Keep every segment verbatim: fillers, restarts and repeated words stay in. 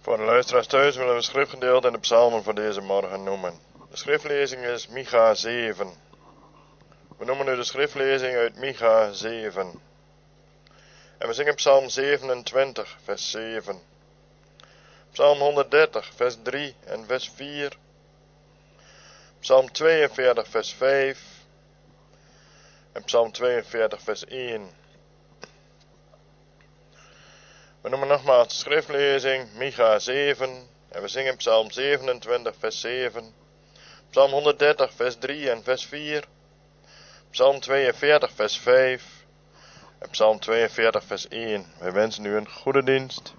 Voor de luisteraars thuis willen we het schriftgedeelte en de psalmen voor deze morgen noemen. De schriftlezing is Micha zeven. We noemen nu de schriftlezing uit Micha zeven. En we zingen psalm zevenentwintig, vers zeven. Psalm honderddertig, vers drie en vers vier. Psalm tweeënveertig, vers vijf. En psalm tweeënveertig, vers één. We noemen nogmaals de schriftlezing Micha zeven. En we zingen psalm zevenentwintig, vers zeven. Psalm honderddertig, vers drie en vers vier. Psalm tweeënveertig, vers vijf. En psalm tweeënveertig, vers één. Wij wensen u een goede dienst.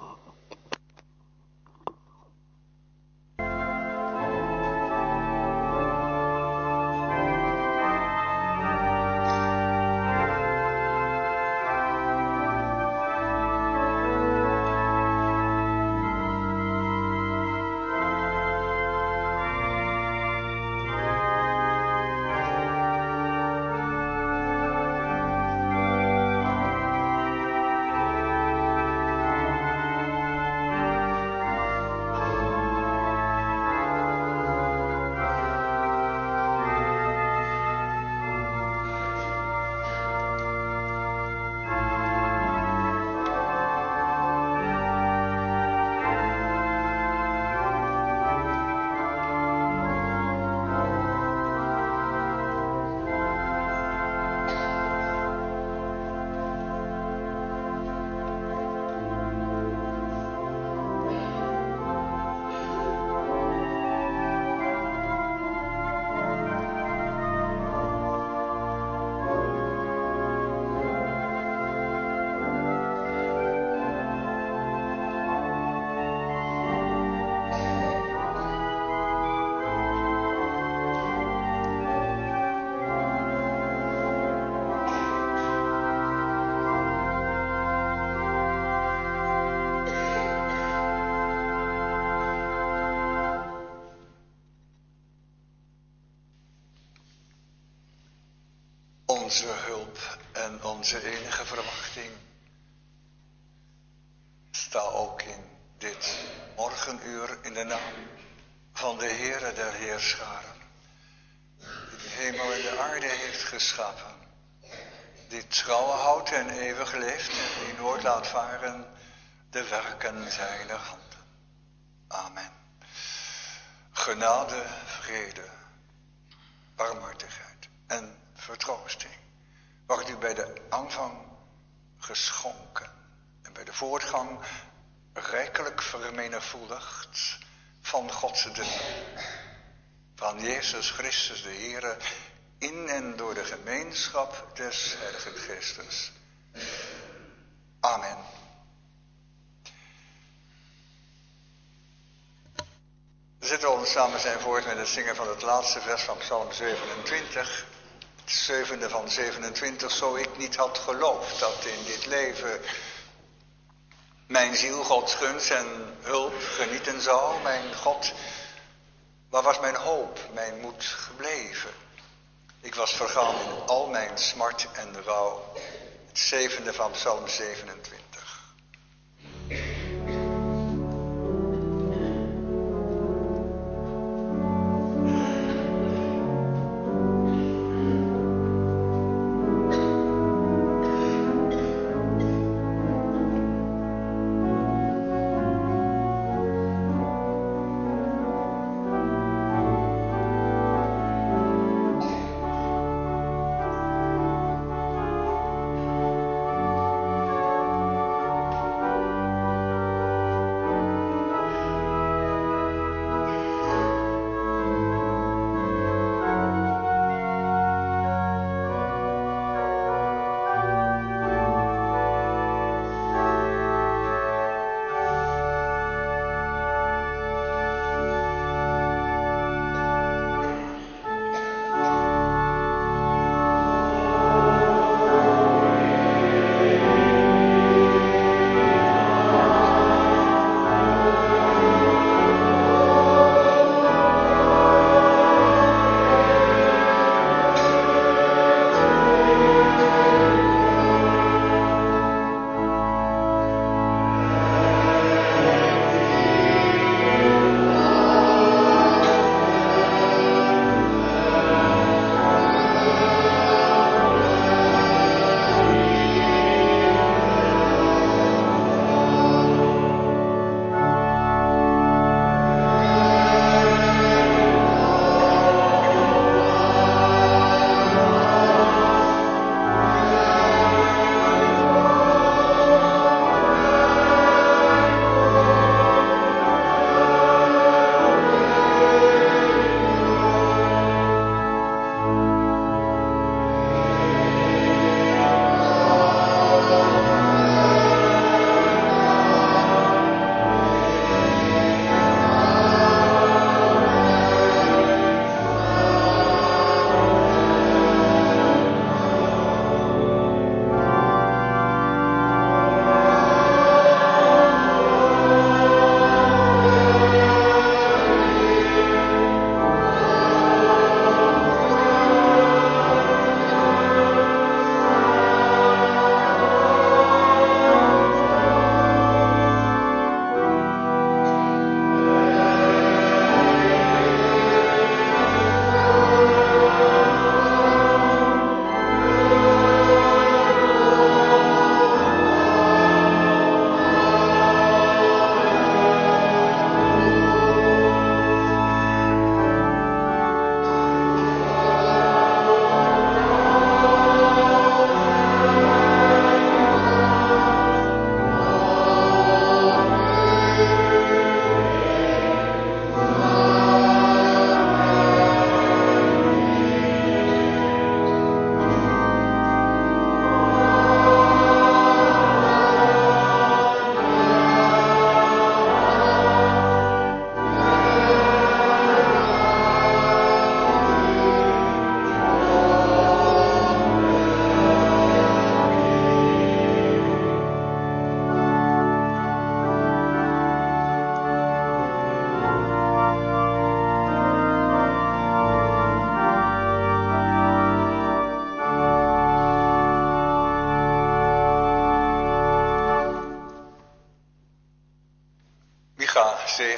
Onze hulp en onze enige verwachting. Sta ook in dit morgenuur in de naam van de Heere der Heerscharen, die de hemel en de aarde heeft geschapen, die trouw houdt en eeuwig leeft en die nooit laat varen de werken zijner handen. Amen. Genade, vrede, barmhartigheid en vertroosting wordt u bij de aanvang geschonken en bij de voortgang rijkelijk vermenigvuldigd van Gods drie, van Jezus Christus de Heere, in en door de gemeenschap des Heiligen Geestes. Amen. We zetten ons samen zijn voort met het zingen van het laatste vers van psalm zevenentwintig. Het zevende van zevenentwintig, zo ik niet had geloofd dat in dit leven mijn ziel Gods gunst en hulp genieten zou. Mijn God, waar was mijn hoop, mijn moed gebleven? Ik was vergaan in al mijn smart en rouw. Het zevende van psalm zevenentwintig. Amen.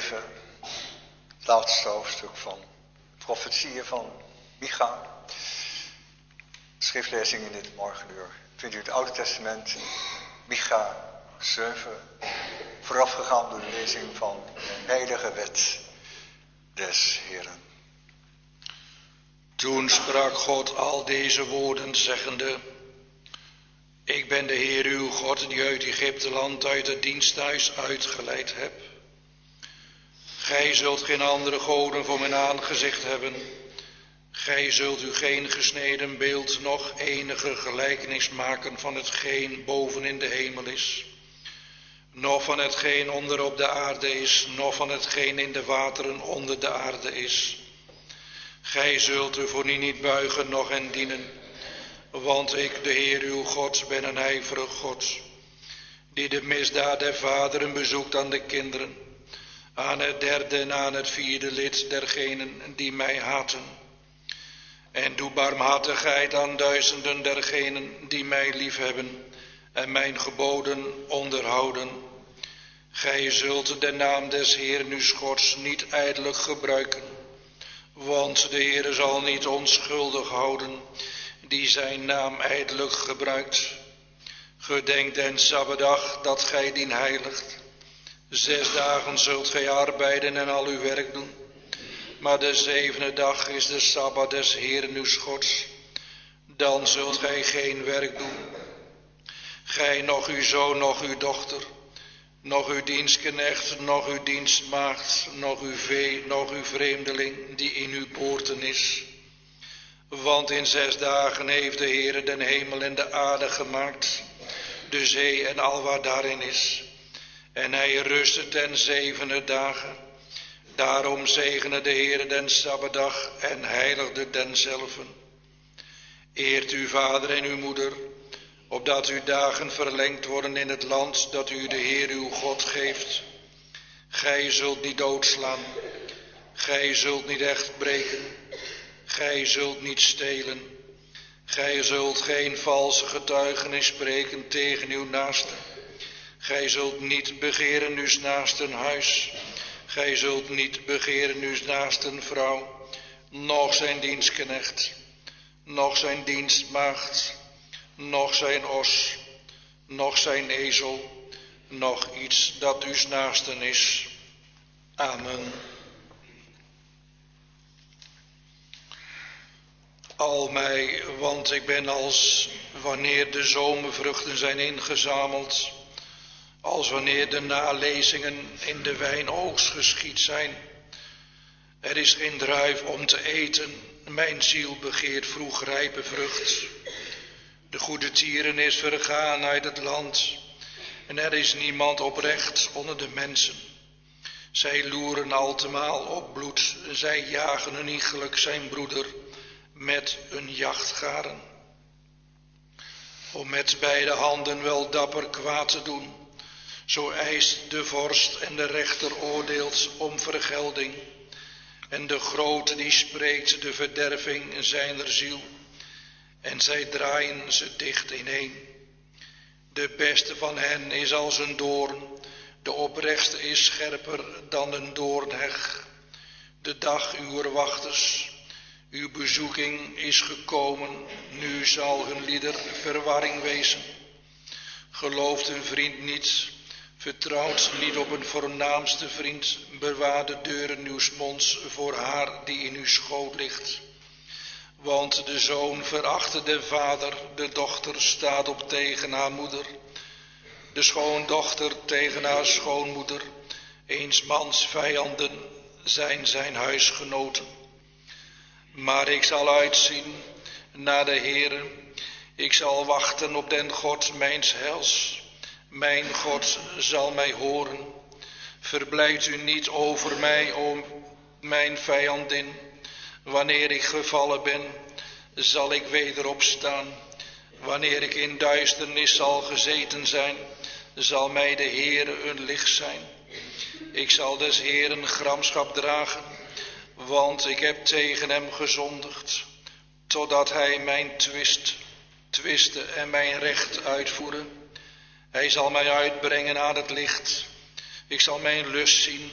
zeven, het laatste hoofdstuk van de profetieën van Micha. Schriftlezing in dit morgenuur. Vindt u het Oude Testament, Micha zeven, voorafgegaan door de lezing van de heilige wet des Heeren. Toen sprak God al deze woorden zeggende: Ik ben de Heer uw God die uit Egypteland uit het diensthuis uitgeleid heb. Gij zult geen andere goden voor mijn aangezicht hebben. Gij zult u geen gesneden beeld noch enige gelijkenis maken van hetgeen boven in de hemel is, noch van hetgeen onder op de aarde is, noch van hetgeen in de wateren onder de aarde is. Gij zult u voor niet buigen, noch hen dienen, want ik, de Heer uw God, ben een ijverig God, die de misdaad der vaderen bezoekt aan de kinderen, aan het derde en aan het vierde lid dergenen die mij haten. En doe barmhartigheid aan duizenden dergenen die mij liefhebben en mijn geboden onderhouden. Gij zult de naam des Heeren uws Gods niet ijdelijk gebruiken, want de Heere zal niet onschuldig houden die zijn naam ijdelijk gebruikt. Gedenk den Sabbatdag dat gij dien heiligt. Zes dagen zult gij arbeiden en al uw werk doen. Maar de zevende dag is de Sabbat des Heeren uws Gods. Dan zult gij geen werk doen. Gij, nog uw zoon, nog uw dochter, nog uw dienstknecht, nog uw dienstmaagd, nog uw vee, nog uw vreemdeling die in uw poorten is. Want in zes dagen heeft de Heere den hemel en de aarde gemaakt, de zee en al wat daarin is. En hij rustte ten zevende dagen. Daarom zegene de Heere den Sabbatdag en heiligde denzelven. Eert uw vader en uw moeder, opdat uw dagen verlengd worden in het land dat u de Heer uw God geeft. Gij zult niet doodslaan, gij zult niet echt breken, gij zult niet stelen, gij zult geen valse getuigenis spreken tegen uw naaste. Gij zult niet begeren uws naasten huis, gij zult niet begeren uws naasten vrouw, noch zijn dienstknecht, noch zijn dienstmaagd, noch zijn os, noch zijn ezel, noch iets dat uws naasten is. Amen. Al mij, want ik ben als wanneer de zomervruchten zijn ingezameld, als wanneer de nalezingen in de wijnoogst geschied zijn. Er is geen druif om te eten, mijn ziel begeert vroeg rijpe vrucht. De goede tieren is vergaan uit het land, en er is niemand oprecht onder de mensen. Zij loeren altemaal op bloed, zij jagen een iegelijk zijn broeder met een jachtgaren. Om met beide handen wel dapper kwaad te doen, zo eist de vorst en de rechter oordeelt om vergelding. En de grote die spreekt de verderving zijner ziel. En zij draaien ze dicht ineen. De beste van hen is als een doorn. De oprechtste is scherper dan een doornheg. De dag uwer wachters, uw bezoeking is gekomen. Nu zal hun lieder verwarring wezen. Gelooft een vriend niet, vertrouwt niet op een voornaamste vriend. Bewaar de deuren uws monds voor haar die in uw schoot ligt. Want de zoon verachtte de vader, de dochter staat op tegen haar moeder. De schoondochter tegen haar schoonmoeder, eens mans vijanden zijn zijn huisgenoten. Maar ik zal uitzien naar de Heere, ik zal wachten op den God mijns heils. Mijn God zal mij horen. Verblijd u niet over mij, o mijn vijandin. Wanneer ik gevallen ben, zal ik weder opstaan. Wanneer ik in duisternis zal gezeten zijn, zal mij de Heere een licht zijn. Ik zal des Heeren gramschap dragen, want ik heb tegen hem gezondigd, totdat hij mijn twist, twiste en mijn recht uitvoeren. Hij zal mij uitbrengen aan het licht. Ik zal mijn lust zien,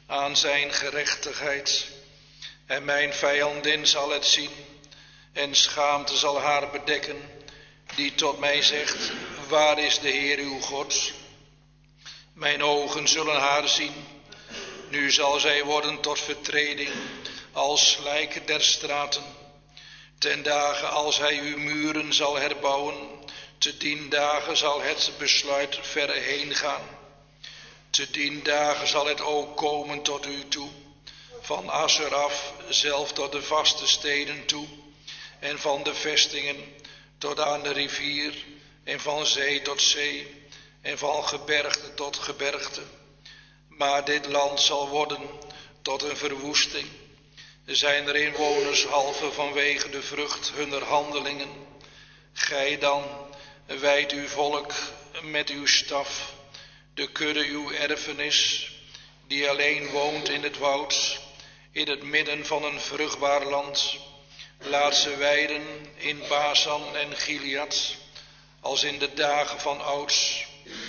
aan zijn gerechtigheid. En mijn vijandin zal het zien en schaamte zal haar bedekken, die tot mij zegt, waar is de Heer uw God? Mijn ogen zullen haar zien. Nu zal zij worden tot vertreding, als slijk der straten. Ten dagen als hij uw muren zal herbouwen, te dien dagen zal het besluit ver heen gaan. Te dien dagen zal het ook komen tot u toe, van Asser af, zelf tot de vaste steden toe, en van de vestingen tot aan de rivier, en van zee tot zee, en van gebergte tot gebergte. Maar dit land zal worden tot een verwoesting. Zijn er inwoners halve vanwege de vrucht hunner handelingen. Gij dan, wijdt uw volk met uw staf, de kudde uw erfenis, die alleen woont in het woud, in het midden van een vruchtbaar land. Laat ze weiden in Basan en Gilead, als in de dagen van ouds.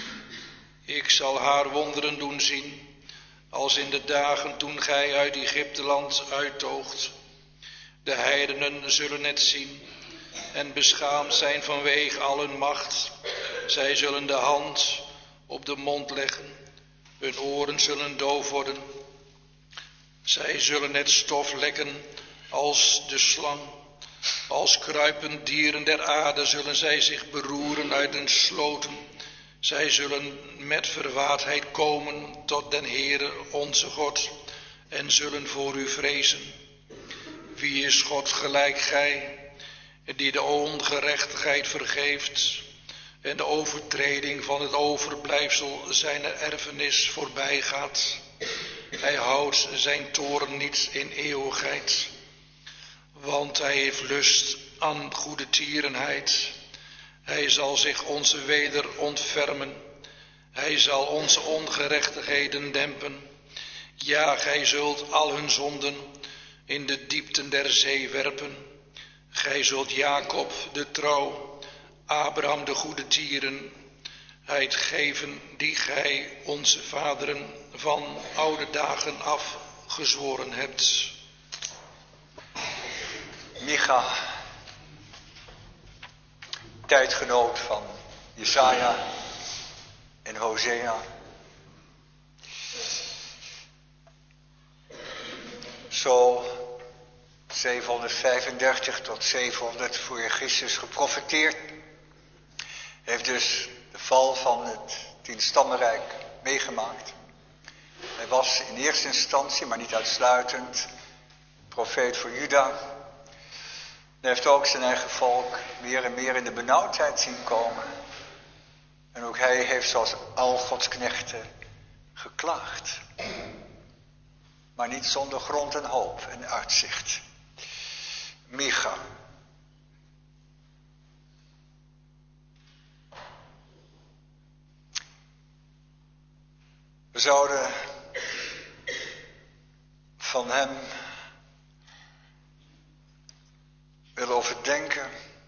Ik zal haar wonderen doen zien, als in de dagen toen gij uit Egypteland uittoogt. De heidenen zullen het zien en beschaamd zijn vanwege al hun macht. Zij zullen de hand op de mond leggen, hun oren zullen doof worden. Zij zullen het stof lekken als de slang. Als kruipend dieren der aarde zullen zij zich beroeren uit hun sloten. Zij zullen met verwaardheid komen tot den Heere onze God en zullen voor u vrezen. Wie is God gelijk gij, die de ongerechtigheid vergeeft en de overtreding van het overblijfsel zijner erfenis voorbijgaat? Hij houdt zijn toorn niet in eeuwigheid, want hij heeft lust aan goede tierenheid. Hij zal zich onze weder ontfermen. Hij zal onze ongerechtigheden dempen. Ja, gij zult al hun zonden in de diepten der zee werpen. Gij zult Jacob de trouw, Abraham de goede tierenheid geven, die gij onze vaderen van oude dagen af gezworen hebt. Micha, tijdgenoot van Jesaja en Hosea. Zo zevenhonderdvijfendertig tot zevenhonderd voor Christus geprofeteerd. Heeft dus de val van het tienstammenrijk meegemaakt. Hij was in eerste instantie, maar niet uitsluitend, profeet voor Juda. Hij heeft ook zijn eigen volk meer en meer in de benauwdheid zien komen. En ook hij heeft zoals al Gods knechten geklaagd. Maar niet zonder grond en hoop en uitzicht. Micha. We zouden van hem willen overdenken.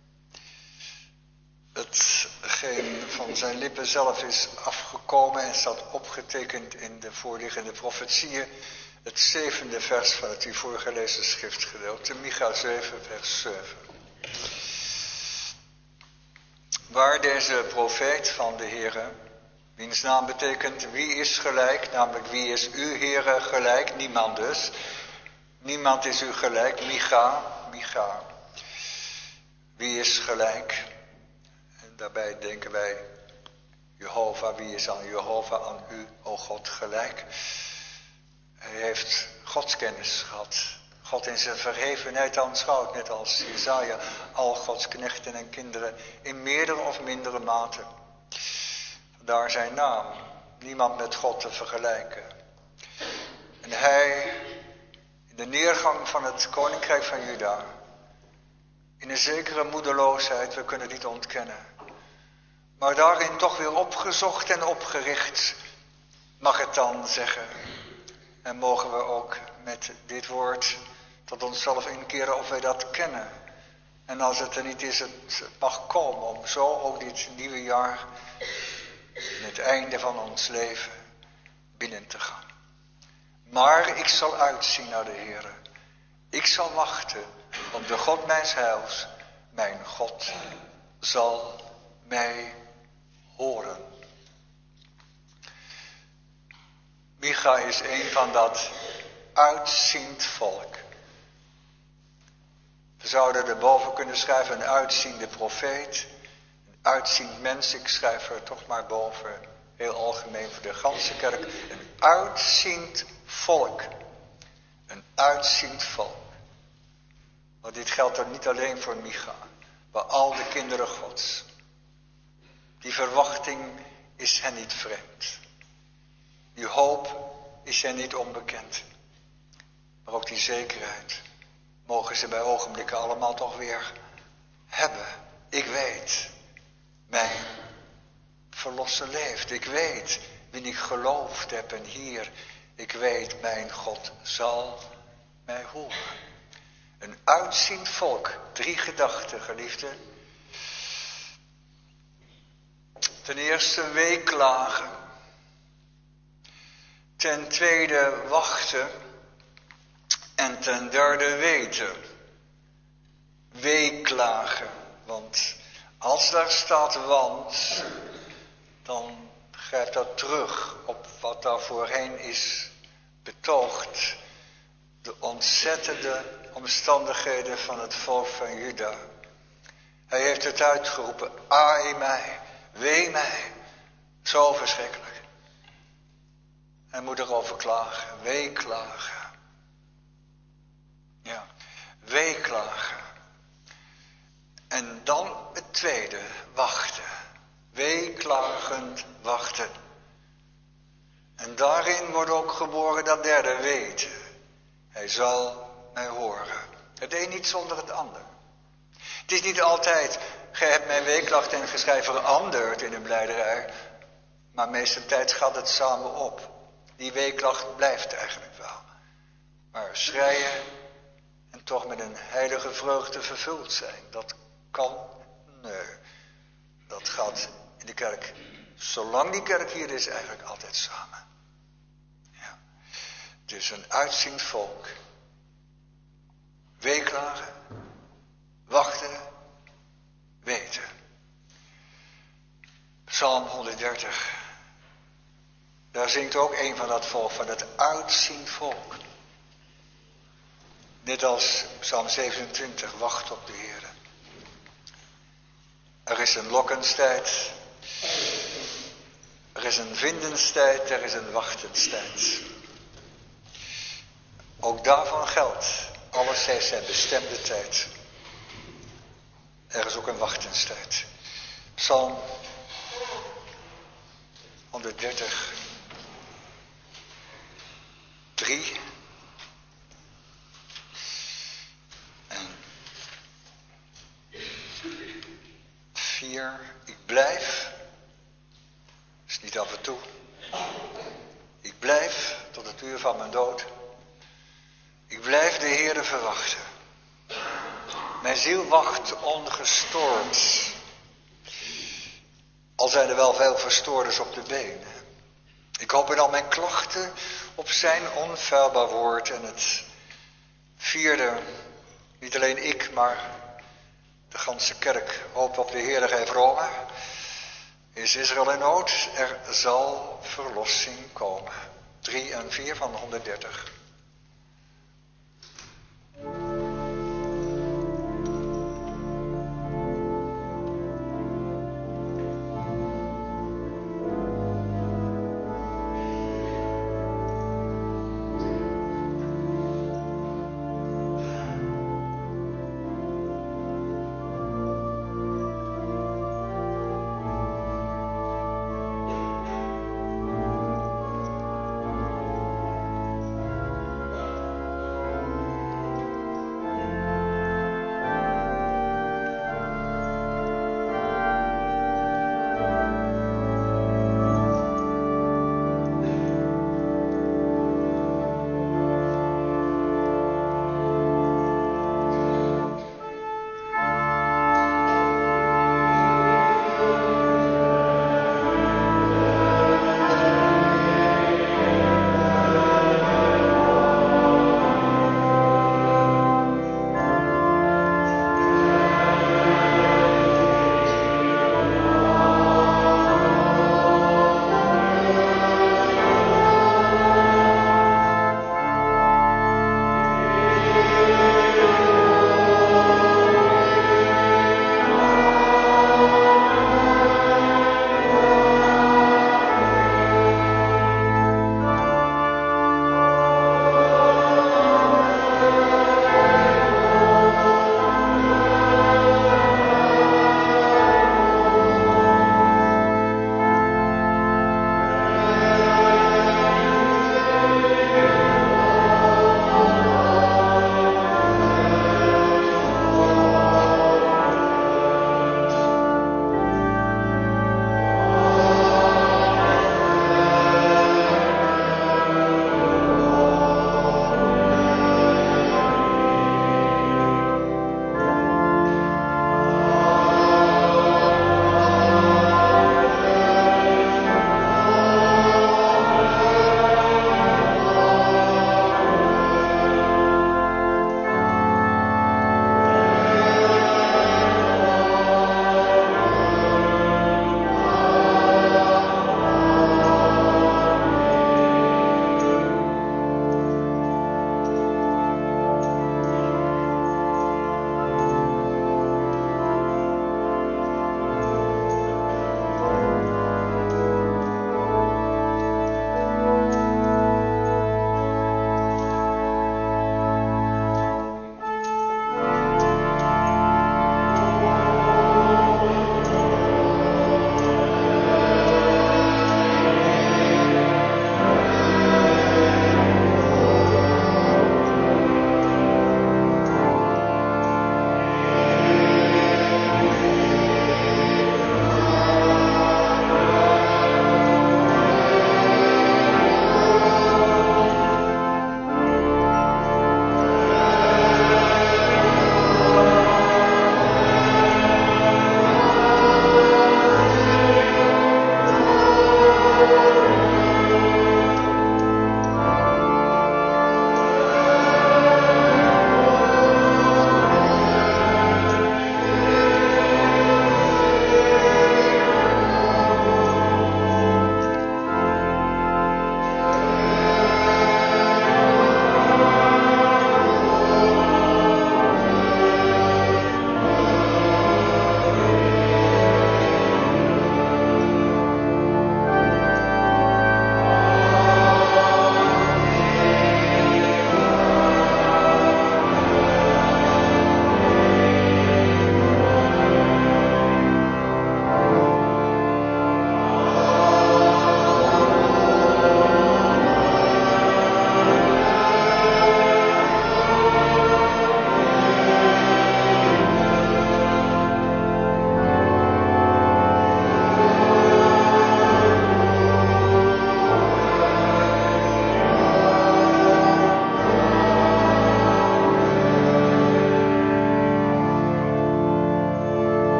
Hetgeen van zijn lippen zelf is afgekomen en staat opgetekend in de voorliggende profetieën. Het zevende vers van het u voorgelezen schriftgedeelte, Micha zeven vers zeven. Waar deze profeet van de Heere, wiens naam betekent wie is gelijk, namelijk wie is u Heere gelijk, niemand dus. Niemand is u gelijk, Micha, Micha. Wie is gelijk? En daarbij denken wij, Jehovah, wie is aan Jehovah, aan u, o God, gelijk? Hij heeft godskennis gehad. God in zijn verhevenheid aanschouwt, net als Jesaja, al Gods knechten en kinderen in meerdere of mindere mate. Vandaar zijn naam, niemand met God te vergelijken. En hij, in de neergang van het koninkrijk van Juda, in een zekere moedeloosheid, we kunnen het niet ontkennen, maar daarin toch weer opgezocht en opgericht, mag het dan zeggen. En mogen we ook met dit woord tot onszelf inkeren of wij dat kennen. En als het er niet is, het mag komen om zo ook dit nieuwe jaar, in het einde van ons leven, binnen te gaan. Maar ik zal uitzien naar de Heere. Ik zal wachten op de God mijns heils. Mijn God zal mij horen. Micha is een van dat uitziend volk. We zouden erboven kunnen schrijven een uitziende profeet. Een uitziend mens, ik schrijf er toch maar boven. Heel algemeen voor de ganse kerk. Een uitziend volk. Een uitziend volk. Want dit geldt er niet alleen voor Micha. Maar al de kinderen Gods. Die verwachting is hen niet vreemd. Die hoop is hen niet onbekend. Maar ook die zekerheid mogen ze bij ogenblikken allemaal toch weer hebben. Ik weet, mijn verlosser leeft. Ik weet wie ik geloofd heb en hier. Ik weet, mijn God zal mij horen. Een uitziend volk. Drie gedachten, geliefden. Ten eerste weeklagen. Ten tweede wachten. En ten derde weten. Weeklagen. Want als daar staat want, dan grijpt dat terug op wat daar voorheen is betoogd. De ontzettende omstandigheden van het volk van Juda. Hij heeft het uitgeroepen, ai mij, wee mij, zo verschrikkelijk. Hij moet erover klagen, weeklagen. Ja, weeklagen. En dan het tweede, wachten. Weeklagend wachten. En daarin wordt ook geboren dat derde, weten. Hij zal mij horen. Het een niet zonder het ander. Het is niet altijd, gij hebt mijn weeklacht en geschrei veranderd in een blijderij. Maar meestal tijd gaat het samen op. Die weeklacht blijft eigenlijk wel. Maar schreien en toch met een heilige vreugde vervuld zijn. Dat kan? Nee. Dat gaat in de kerk, zolang die kerk hier is, eigenlijk altijd samen. Ja. Dus een uitziend volk. Weeklagen, wachten, weten. Psalm honderddertig. Daar zingt ook een van dat volk, van het uitziend volk. Net als Psalm zevenentwintig, wacht op de Heer. Er is een lokkenstijd. Er is een vindenstijd, er is een wachtenstijd. Ook daarvan geldt, alles heeft zijn bestemde tijd. Er is ook een wachtenstijd. Psalm honderddertig, drie. En vier. Ik blijf, is niet af en toe. Ik blijf tot het uur van mijn dood. Ik blijf de Heere verwachten. Mijn ziel wacht ongestoord. Al zijn er wel veel verstoorders op de been. Ik hoop in al mijn klachten op zijn onfeilbaar woord. En het vierde, niet alleen ik, maar de ganse kerk hoopt op de Heere, gij vromen. Is Israël in nood? Er zal verlossing komen. drie en vier van honderddertig.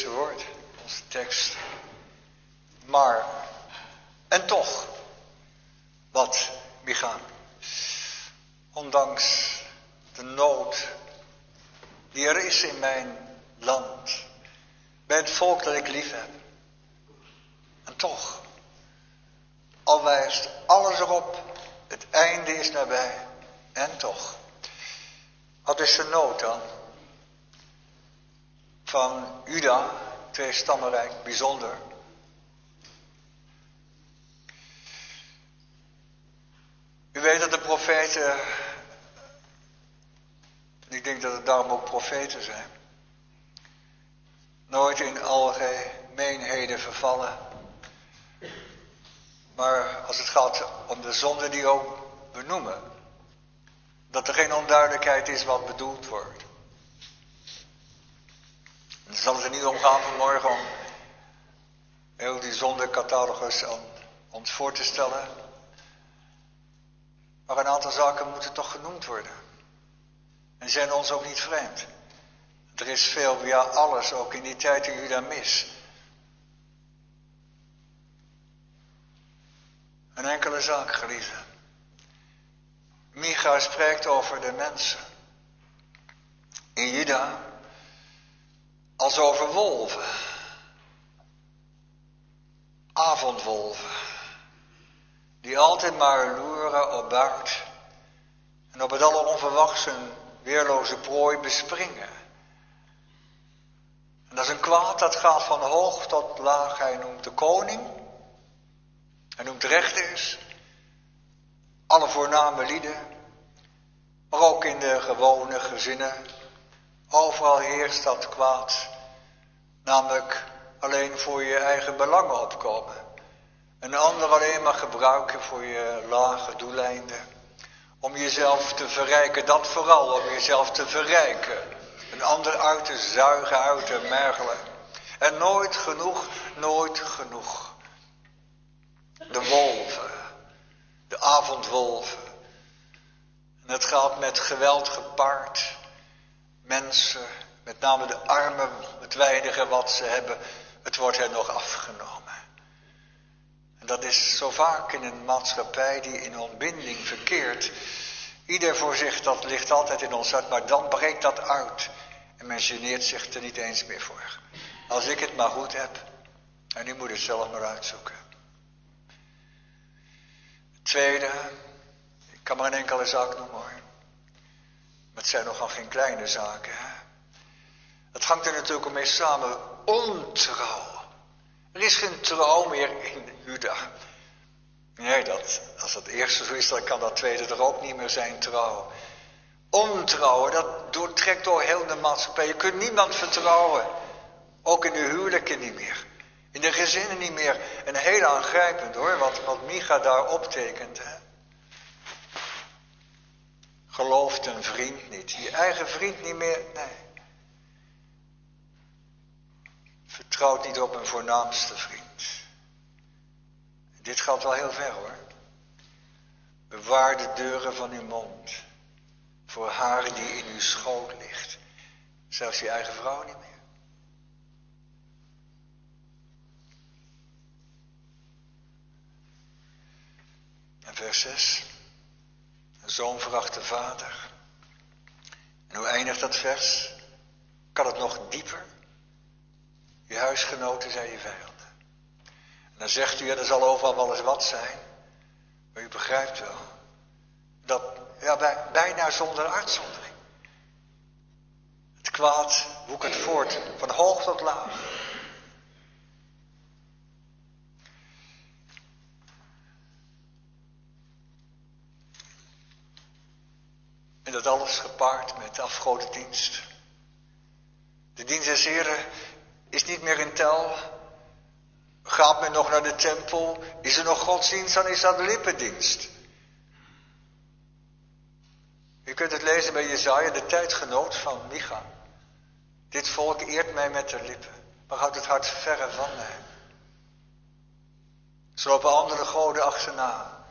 eerste woord, onze tekst. Maar, en toch, wat Micha, ondanks de nood die er is in mijn land, bij het volk dat ik lief heb. En toch, al wijst alles erop, het einde is nabij, en toch. Wat is de nood dan? Van Juda, twee stammenrijk, bijzonder. U weet dat de profeten, en ik denk dat het daarom ook profeten zijn, nooit in algemeenheden vervallen. Maar als het gaat om de zonde die ook benoemen, dat er geen onduidelijkheid is wat bedoeld wordt. En dan zal het er niet om gaan vanmorgen om heel die zondecatalogus aan ons voor te stellen. Maar een aantal zaken moeten toch genoemd worden. En zijn ons ook niet vreemd. Er is veel, ja alles, ook in die tijd in Juda mis. Een enkele zaak, geliefden. Micha spreekt over de mensen in Juda als over wolven. Avondwolven. Die altijd maar loeren op buit. En op het alle onverwachts een weerloze prooi bespringen. En dat is een kwaad dat gaat van hoog tot laag. Hij noemt de koning. Hij noemt de rechters. Alle voorname lieden. Maar ook in de gewone gezinnen. Overal heerst dat kwaad. Namelijk alleen voor je eigen belangen opkomen. Een ander alleen maar gebruiken voor je lage doeleinden. Om jezelf te verrijken, dat vooral, om jezelf te verrijken. Een ander uit te zuigen, uit te mergelen. En nooit genoeg, nooit genoeg. De wolven, de avondwolven. En het gaat met geweld gepaard. Mensen, met name de armen, het weinige wat ze hebben, het wordt hen nog afgenomen. En dat is zo vaak in een maatschappij die in ontbinding verkeert. Ieder voor zich, dat ligt altijd in ons hart, maar dan breekt dat uit. En men geneert zich er niet eens meer voor. Als ik het maar goed heb, en u moet het zelf maar uitzoeken. Het tweede, ik kan maar een enkele zaak noemen hoor. Maar het zijn nogal geen kleine zaken. Hè? Het hangt er natuurlijk om mee samen. Ontrouw. Er is geen trouw meer in Juda. Nee, dat, als dat eerste zo is, dan kan dat tweede er ook niet meer zijn, trouw. Ontrouwen, dat doortrekt door heel de maatschappij. Je kunt niemand vertrouwen. Ook in de huwelijken niet meer. In de gezinnen niet meer. En heel aangrijpend hoor, wat, wat Micha daar optekent. Hè? Gelooft een vriend niet. Je eigen vriend niet meer, nee. Vertrouwt niet op een voornaamste vriend. Dit gaat wel heel ver hoor. Bewaar de deuren van uw mond. Voor haar die in uw schoot ligt. Zelfs je eigen vrouw niet meer. En vers zes. Een zoon veracht de vader. En hoe eindigt dat vers? Kan het nog dieper? Je huisgenoten zijn je vijanden. En dan zegt u, ja, er zal overal wel eens wat zijn. Maar u begrijpt wel. Dat, ja, bij, bijna zonder uitzondering. Het kwaad woekert voort, van hoog tot laag. En dat alles gepaard met afgodendienst. De dienst des Heren is niet meer in tel. Gaat men nog naar de tempel? Is er nog godsdienst? Dan is dat lippendienst. U kunt het lezen bij Jesaja, de tijdgenoot van Micha. Dit volk eert mij met de lippen, maar houdt het hart verre van mij. Ze lopen andere goden achterna.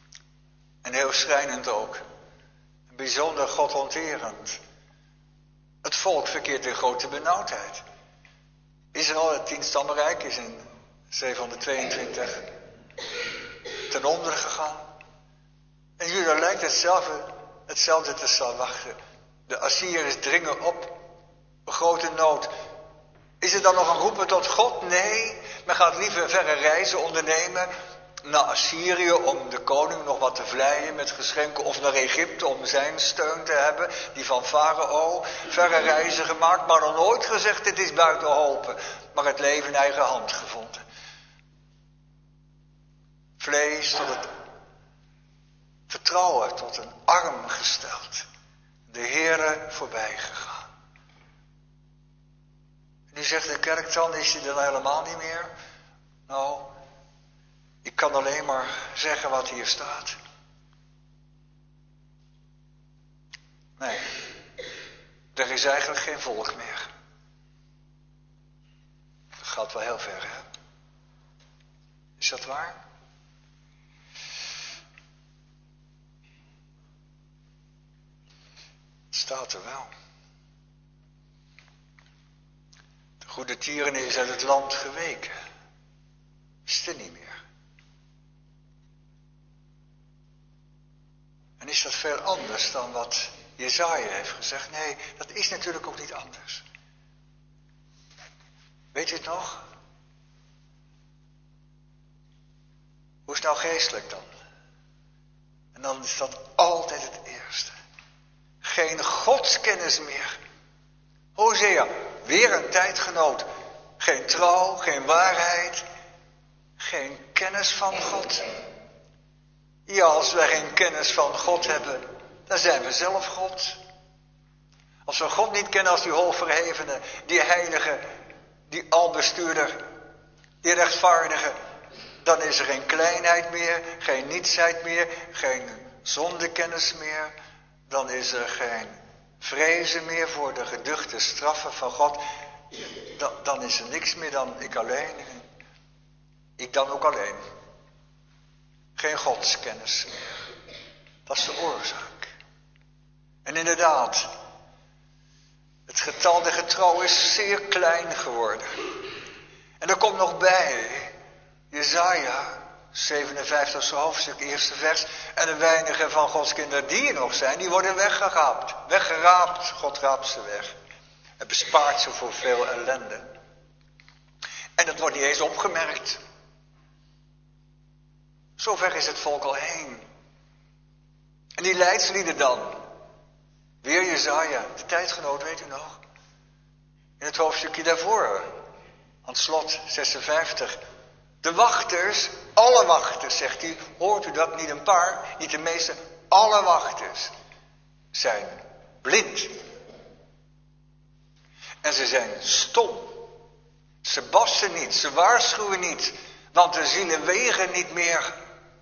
En heel schrijnend ook. Bijzonder godonterend. Het volk verkeert in grote benauwdheid. Israël, het tienstammenrijk, is in zevenhonderdtweeëntwintig ten onder gegaan. En Juda lijkt hetzelfde, hetzelfde te staan wachten. De Assyriërs dringen op. Een grote nood. Is er dan nog een roepen tot God? Nee, men gaat liever verre reizen ondernemen naar Assyrië om de koning nog wat te vleien met geschenken, of naar Egypte om zijn steun te hebben, die van Farao. Verre reizen gemaakt, maar nog nooit gezegd het is buiten hopen, maar het leven in eigen hand gevonden. Vlees tot het vertrouwen tot een arm gesteld. De Heere voorbij gegaan. Nu zegt de kerk dan, is hij dan helemaal niet meer? Nou, ik kan alleen maar zeggen wat hier staat. Nee, er is eigenlijk geen volk meer. Dat gaat wel heel ver, hè? Is dat waar? Het staat er wel. De goede tieren is uit het land geweken. Is er niet meer. En is dat veel anders dan wat Jesaja heeft gezegd? Nee, dat is natuurlijk ook niet anders. Weet u het nog? Hoe is het nou geestelijk dan? En dan is dat altijd het eerste. Geen godskennis meer. Hosea, weer een tijdgenoot. Geen trouw, geen waarheid. Geen kennis van God. Ja, als wij geen kennis van God hebben, dan zijn we zelf God. Als we God niet kennen als die hoogverhevene, die heilige, die albestuurder, die rechtvaardige, dan is er geen kleinheid meer, geen nietsheid meer, geen zondekennis meer. Dan is er geen vrezen meer voor de geduchte straffen van God. Dan, dan is er niks meer dan ik alleen. Ik dan ook alleen. Geen godskennis meer. Dat is de oorzaak. En inderdaad, het getal der getrouw is zeer klein geworden. En er komt nog bij, Jesaja, zevenenvijftigste hoofdstuk, eerste vers. En de weinigen van Gods kinderen die er nog zijn, die worden weggeraapt. Weggeraapt, God raapt ze weg. En bespaart ze voor veel ellende. En dat wordt niet eens opgemerkt. Zover is het volk al heen. En die leidslieden dan. Weer Jesaja, de tijdgenoot, weet u nog? In het hoofdstukje daarvoor. Aan het slot, zesenvijftig. De wachters, alle wachters, zegt hij. Hoort u dat? Niet een paar, niet de meeste. Alle wachters zijn blind. En ze zijn stom. Ze basten niet, ze waarschuwen niet. Want de zielen wegen niet meer.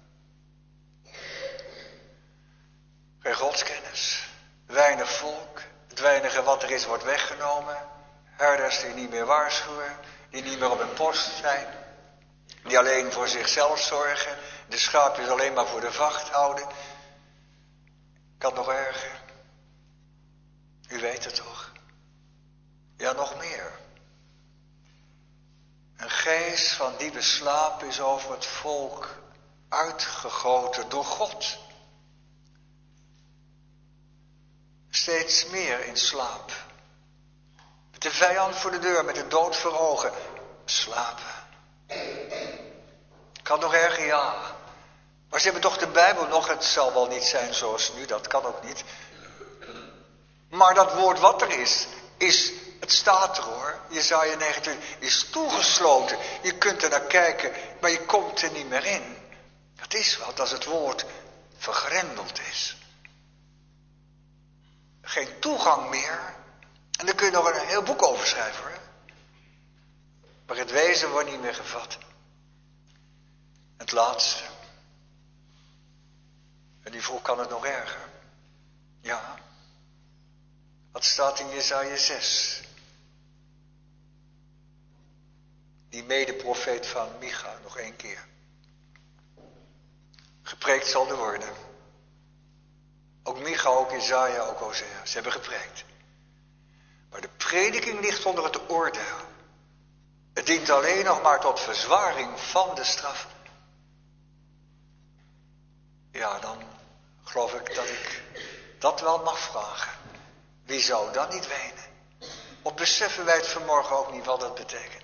Geen godskennis. Weinig volk. Het weinige wat er is wordt weggenomen. Herders die niet meer waarschuwen. Die niet meer op hun post zijn. Die alleen voor zichzelf zorgen. De schaapjes alleen maar voor de vacht houden. Kan nog erger. U weet het toch? Ja, nog meer. Een geest van diepe slaap is over het volk uitgegoten door God. Steeds meer in slaap. Met de vijand voor de deur, met de dood voor ogen. Slapen. Kan nog erger, ja. Maar ze hebben toch de Bijbel nog, het zal wel niet zijn zoals nu, dat kan ook niet. Maar dat woord wat er is, is, het staat er hoor, Jesaja negenentwintig, is toegesloten. Je kunt er naar kijken, maar je komt er niet meer in. Dat is wat als het woord vergrendeld is. Geen toegang meer. En daar kun je nog een heel boek over schrijven hoor. Maar het wezen wordt niet meer gevat. Het laatste. En die vroeg, kan het nog erger? Ja. Wat staat in Jesaja zes? Die medeprofeet van Micha, nog één keer. Gepreekt zal er worden. Ook Micha, ook Jesaja, ook Hosea. Ze hebben gepreekt. Maar de prediking ligt onder het oordeel. Het dient alleen nog maar tot verzwaring van de straf. Ja, dan geloof ik dat ik dat wel mag vragen. Wie zou dan niet wenen? Of beseffen wij het vanmorgen ook niet wat dat betekent?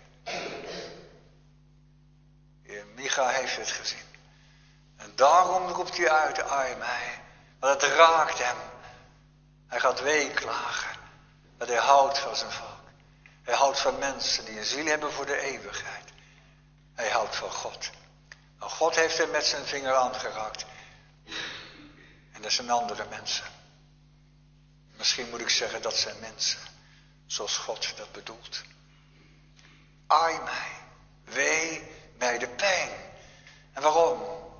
Heer Micha heeft het gezien. En daarom roept hij uit, ai mij. Want het raakt hem. Hij gaat weeklagen. Dat hij houdt van zijn volk. Hij houdt van mensen die een ziel hebben voor de eeuwigheid. Hij houdt van God. Maar God heeft hem met zijn vinger aangeraakt. En dat zijn andere mensen. Misschien moet ik zeggen dat zijn mensen. Zoals God dat bedoelt. Ai mij. Wee mij de pijn. En waarom?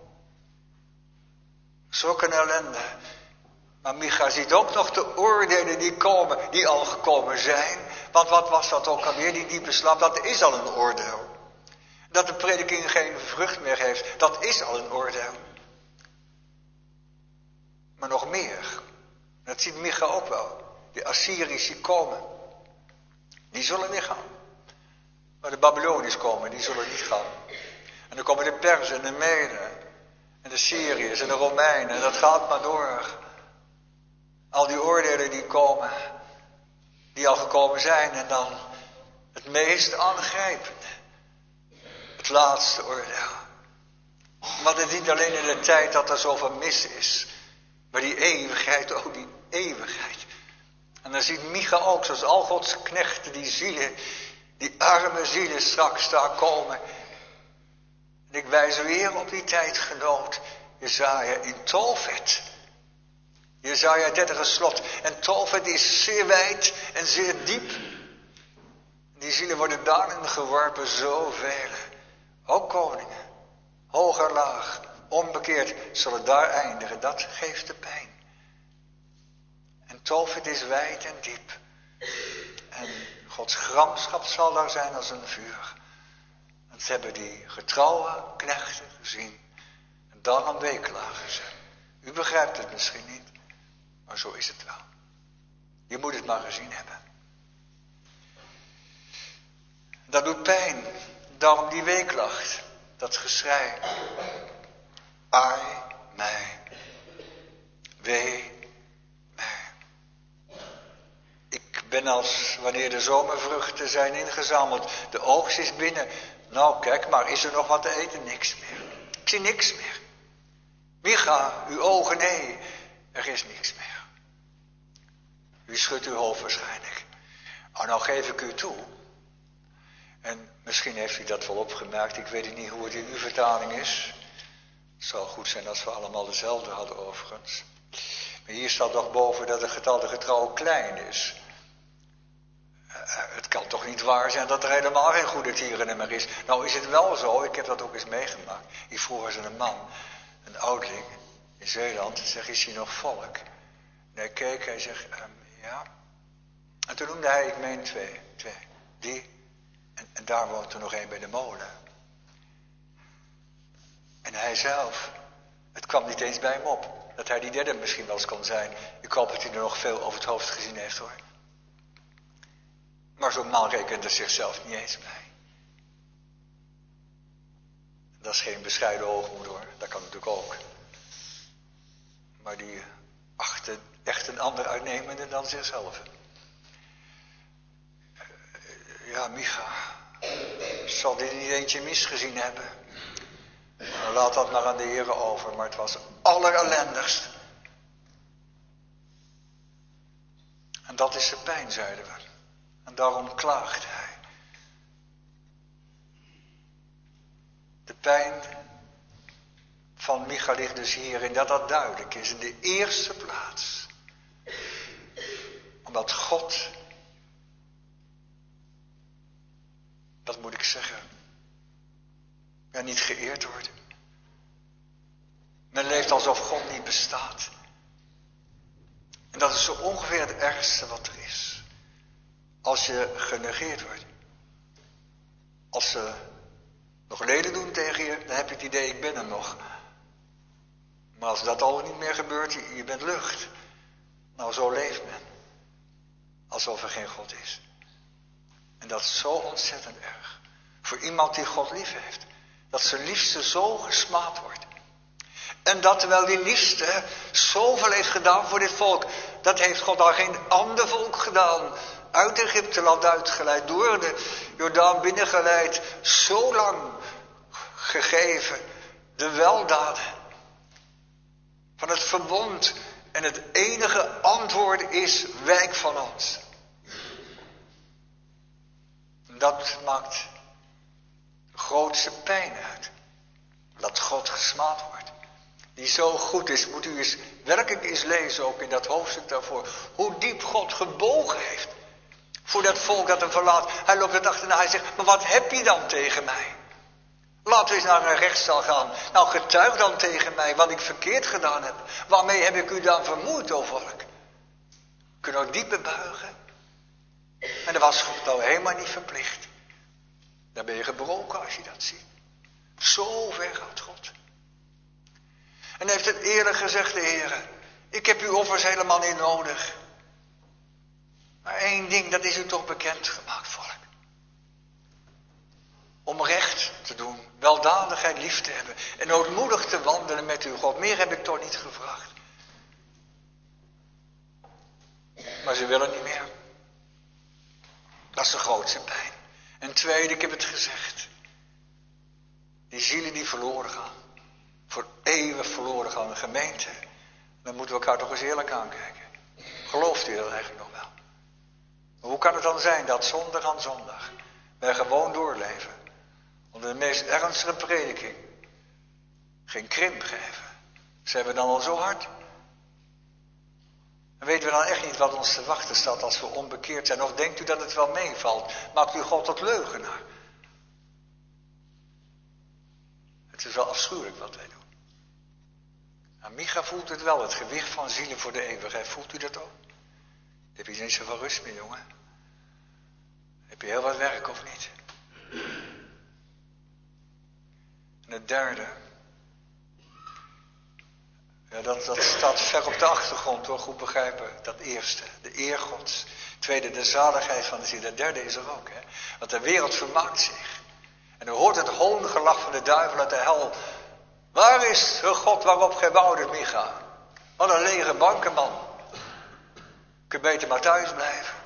Zulke ellende. Maar Micha ziet ook nog de oordelen die komen, die al gekomen zijn. Want wat was dat ook alweer, die diepe slaap? Dat is al een oordeel. Dat de prediking geen vrucht meer heeft, dat is al een oordeel. Maar nog meer. Dat ziet Micha ook wel. Die Assyriërs komen. Die zullen niet gaan. Maar de Babyloniërs komen, die zullen niet gaan. En dan komen de Perzen en de Meden. En de Syriërs en de Romeinen. En dat gaat maar door. Al die oordelen die komen. Die al gekomen zijn. En dan het meest aangrijpende. Het laatste oordeel. Want het is niet alleen in de tijd dat er zoveel mis is. Maar die eeuwigheid, ook die eeuwigheid. En dan ziet Micha ook, zoals al Gods knechten, die zielen, die arme zielen straks daar komen. En ik wijs weer op die tijdgenoot, Jesaja in Tofet. Jesaja dertig slot. En Tofet is zeer wijd en zeer diep. Die zielen worden daarin geworpen, zoveel. Ook koningen, hoger laag, onbekeerd, zullen daar eindigen. Dat geeft de pijn. En Tofet is wijd en diep. En Gods gramschap zal daar zijn als een vuur. Dat hebben die getrouwe knechten gezien. En daarom weeklagen ze. U begrijpt het misschien niet. Maar zo is het wel. Je moet het maar gezien hebben. Dat doet pijn. Daarom die weeklacht. Dat geschrei. Ai mij. Wee mij. Ik ben als wanneer de zomervruchten zijn ingezameld. De oogst is binnen. Nou kijk, maar is er nog wat te eten? Niks meer. Ik zie niks meer. Micha, uw ogen, nee. Er is niks meer. U schudt uw hoofd waarschijnlijk. Oh, nou geef ik u toe. En misschien heeft u dat wel opgemerkt. Ik weet niet hoe het in uw vertaling is. Het zou goed zijn als we allemaal dezelfde hadden overigens. Maar hier staat nog boven dat het getal de getrouw klein is. Uh, het kan toch niet waar zijn dat er helemaal geen goede tieren meer is. Nou is het wel zo, ik heb dat ook eens meegemaakt. Ik vroeg eens aan een man, een oudling in Zeeland. Zeg, is hier nog volk? En hij keek, hij zegt, um, ja. En toen noemde hij, ik meen twee, twee, die. En, en daar woont er nog één bij de molen. En hij zelf, het kwam niet eens bij hem op. Dat hij die derde misschien wel eens kon zijn. Ik hoop dat hij er nog veel over het hoofd gezien heeft hoor. Maar zo'n man rekende zichzelf niet eens bij. Dat is geen bescheiden hoogmoed hoor. Dat kan natuurlijk ook. Maar die achtte echt een ander uitnemende dan zichzelf. Ja, Micha. Zal dit niet eentje misgezien hebben? Nou, laat dat maar aan de Heere over. Maar het was allerellendigst. En dat is de pijn, zeiden we. En daarom klaagt hij. De pijn van Micha ligt dus hierin dat dat duidelijk is. In de eerste plaats. Omdat God, wat moet ik zeggen, ja, niet geëerd wordt. Men leeft alsof God niet bestaat. En dat is zo ongeveer het ergste wat er is. Als je genegeerd wordt. Als ze nog leden doen tegen je, dan heb je het idee, ik ben er nog. Maar als dat al niet meer gebeurt, je, je bent lucht. Nou, zo leeft men. alsof er geen God is. En dat is zo ontzettend erg. Voor iemand die God lief heeft. Dat zijn liefste zo gesmaad wordt. En dat terwijl die liefste zoveel heeft gedaan voor dit volk. Dat heeft God al geen ander volk gedaan. Uit Egypteland uitgeleid. Door de Jordaan binnengeleid. Zo lang gegeven. De weldaden. Van het verbond. En het enige antwoord is: wijk van ons. En dat maakt de grootste pijn uit. Dat God gesmaad wordt. Die zo goed is, moet u eens werkelijk eens lezen, ook in dat hoofdstuk daarvoor. Hoe diep God gebogen heeft. Voor dat volk dat hem verlaat. Hij loopt het achterna, hij zegt: maar wat heb je dan tegen mij? Laten we eens naar een rechtszaal gaan. Nou, getuig dan tegen mij wat ik verkeerd gedaan heb. Waarmee heb ik u dan vermoeid, o volk? Kun je ook dieper buigen? En dat was God nou helemaal niet verplicht. Dan ben je gebroken als je dat ziet. Zo ver gaat God. En heeft het eerlijk gezegd, de Heer: ik heb uw offers helemaal niet nodig. Maar één ding, dat is u toch bekend gemaakt, volk. Om recht te doen, weldadigheid lief te hebben en ootmoedig te wandelen met uw God. Meer heb ik toch niet gevraagd. Maar ze willen niet meer. Dat is de grootste pijn. En tweede, ik heb het gezegd. Die zielen die verloren gaan. Voor eeuwig verloren gaan, de gemeente. Dan moeten we elkaar toch eens eerlijk aankijken. Gelooft u dat eigenlijk nog wel? Maar hoe kan het dan zijn dat zondag aan zondag wij gewoon doorleven? Onder de meest ernstige prediking. Geen krimp geven. Zijn we dan al zo hard? En weten we dan echt niet wat ons te wachten staat als we onbekeerd zijn? Of denkt u dat het wel meevalt? Maakt u God tot leugenaar? Het is wel afschuwelijk wat wij doen. Nou, Micha voelt het wel, het gewicht van zielen voor de eeuwigheid. Voelt u dat ook? Heb je niet zoveel rust meer, jongen? Heb je heel wat werk of niet? En het derde. Ja, dat, dat staat ver op de achtergrond, hoor, goed begrijpen. Dat eerste, de eer Gods. Tweede, de zaligheid van de ziel. Dat derde is er ook, hè. Want de wereld vermaakt zich. En u hoort het hoongelach van de duivel uit de hel. Waar is de God waarop gij bouwdet, Micha? Wat een lege bankenman. Kun je beter maar thuis blijven.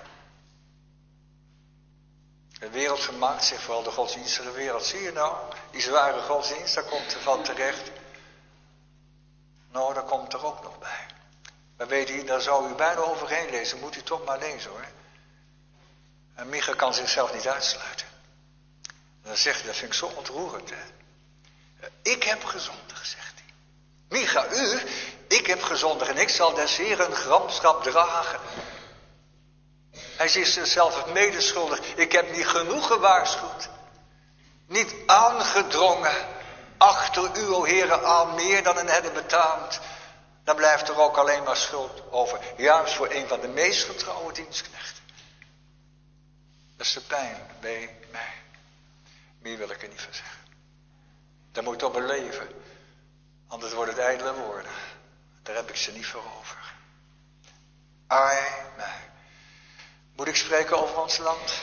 De wereld vermaakt zich, vooral de godsdienstige wereld. Zie je nou, die zware godsdienst, daar komt er van terecht. Nou, daar komt er ook nog bij. Maar weet u, daar zou u bijna overheen lezen. Moet u toch maar lezen, hoor. En Micha kan zichzelf niet uitsluiten. En dan zegt hij, dat vind ik zo ontroerend, hè. Ik heb gezondigd, zegt hij. Micha, u, ik heb gezondigd en ik zal des Heeren gramschap dragen. Hij is zichzelf het medeschuldig. Ik heb niet genoeg gewaarschuwd. Niet aangedrongen. Achter u, o Heere, aan meer dan een hedde betaamt. Dan blijft er ook alleen maar schuld over. Juist voor een van de meest vertrouwde dienstknechten. Dat is de pijn bij mij. Meer wil ik er niet van zeggen. Dat moet ik toch beleven. Anders wordt het ijdele woorden. Daar heb ik ze niet voor over. Ai, mij. Moet ik spreken over ons land?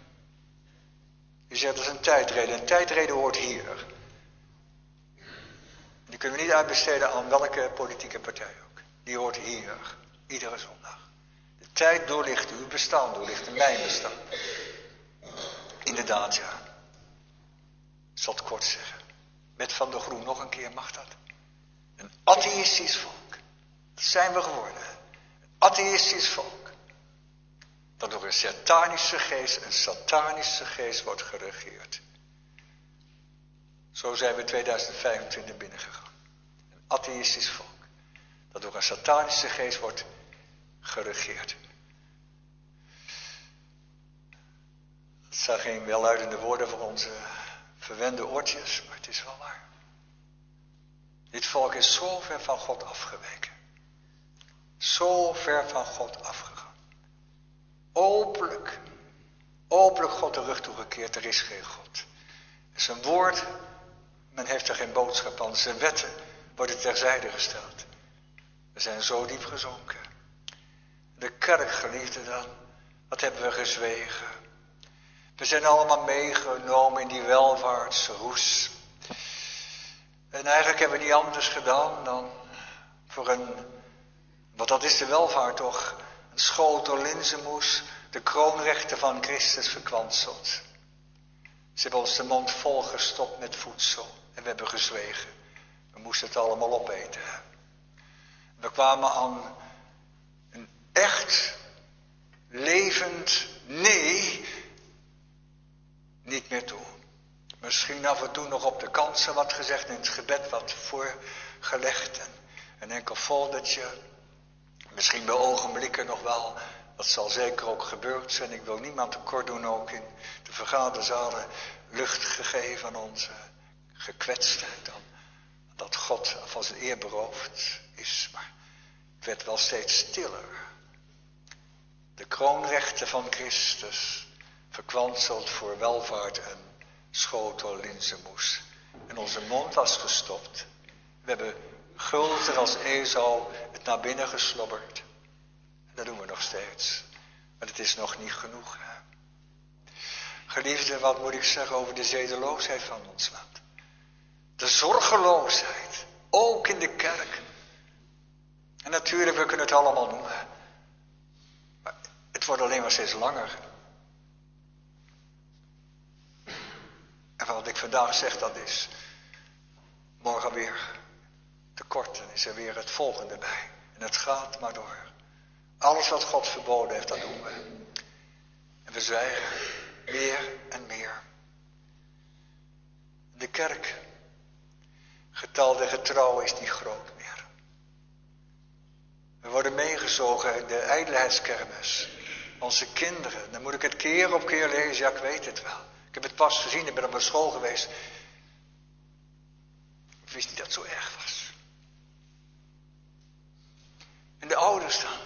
Je zegt, dat is een tijdreden. Een tijdreden hoort hier. Die kunnen we niet uitbesteden aan welke politieke partij ook. Die hoort hier. Iedere zondag. De tijd doorlicht uw bestaan, doorlicht mijn bestaan. Inderdaad, ja. Ik zal het kort zeggen. Met Van der Groen nog een keer, mag dat? Een atheïstisch volk. Dat zijn we geworden. Een atheïstisch volk. Dat door een satanische geest, een satanische geest wordt geregeerd. Zo zijn we tweeduizend vijfentwintig binnengegaan. Een atheïstisch volk. Dat door een satanische geest wordt geregeerd. Dat zijn geen welluidende woorden voor onze verwende oortjes, maar het is wel waar. Dit volk is zo ver van God afgeweken. Zo ver van God afgegaan. Openlijk, openlijk God de rug toegekeerd, er is geen God. Zijn woord, men heeft er geen boodschap aan. Zijn wetten worden terzijde gesteld. We zijn zo diep gezonken. De kerk, geliefde dan, Wat hebben we gezwegen. We zijn allemaal meegenomen in die welvaartsroes. En eigenlijk hebben we niet anders gedaan dan voor een, want dat is de welvaart toch, een schotel linzenmoes, de kroonrechten van Christus verkwanseld. Ze hebben ons de mond volgestopt met voedsel en we hebben gezwegen. We moesten het allemaal opeten. We kwamen aan een echt levend nee niet meer toe. Misschien af en toe nog op de kansen wat gezegd, in het gebed wat voorgelegd en een enkel foldertje. Misschien bij ogenblikken nog wel, dat zal zeker ook gebeurd zijn. Ik wil niemand tekort doen, ook in de vergaderzalen lucht gegeven aan onze gekwetstheid. Dan dat God van zijn eer beroofd is. Maar het werd wel steeds stiller. De kroonrechten van Christus verkwanseld voor welvaart en schotel linzenmoes. En onze mond was gestopt. We hebben gulden als Esau het naar binnen geslobberd. En dat doen we nog steeds. Maar het is nog niet genoeg. Hè? Geliefden, wat moet ik zeggen over de zedeloosheid van ons land? De zorgeloosheid. Ook in de kerk. En natuurlijk, we kunnen het allemaal noemen. Maar het wordt alleen maar steeds langer. En wat ik vandaag zeg, dat is morgen weer tekort. En is er weer het volgende bij. En het gaat maar door. Alles wat God verboden heeft, dat doen we. En we zwijgen meer en meer. De kerk, getal der getrouwen is niet groot meer. We worden meegezogen in de ijdelheidskermis. Onze kinderen, dan moet ik het keer op keer lezen, ja ik weet het wel. Ik heb het pas gezien, ik ben op een school geweest. Ik wist niet dat het zo erg was. En de ouders dan.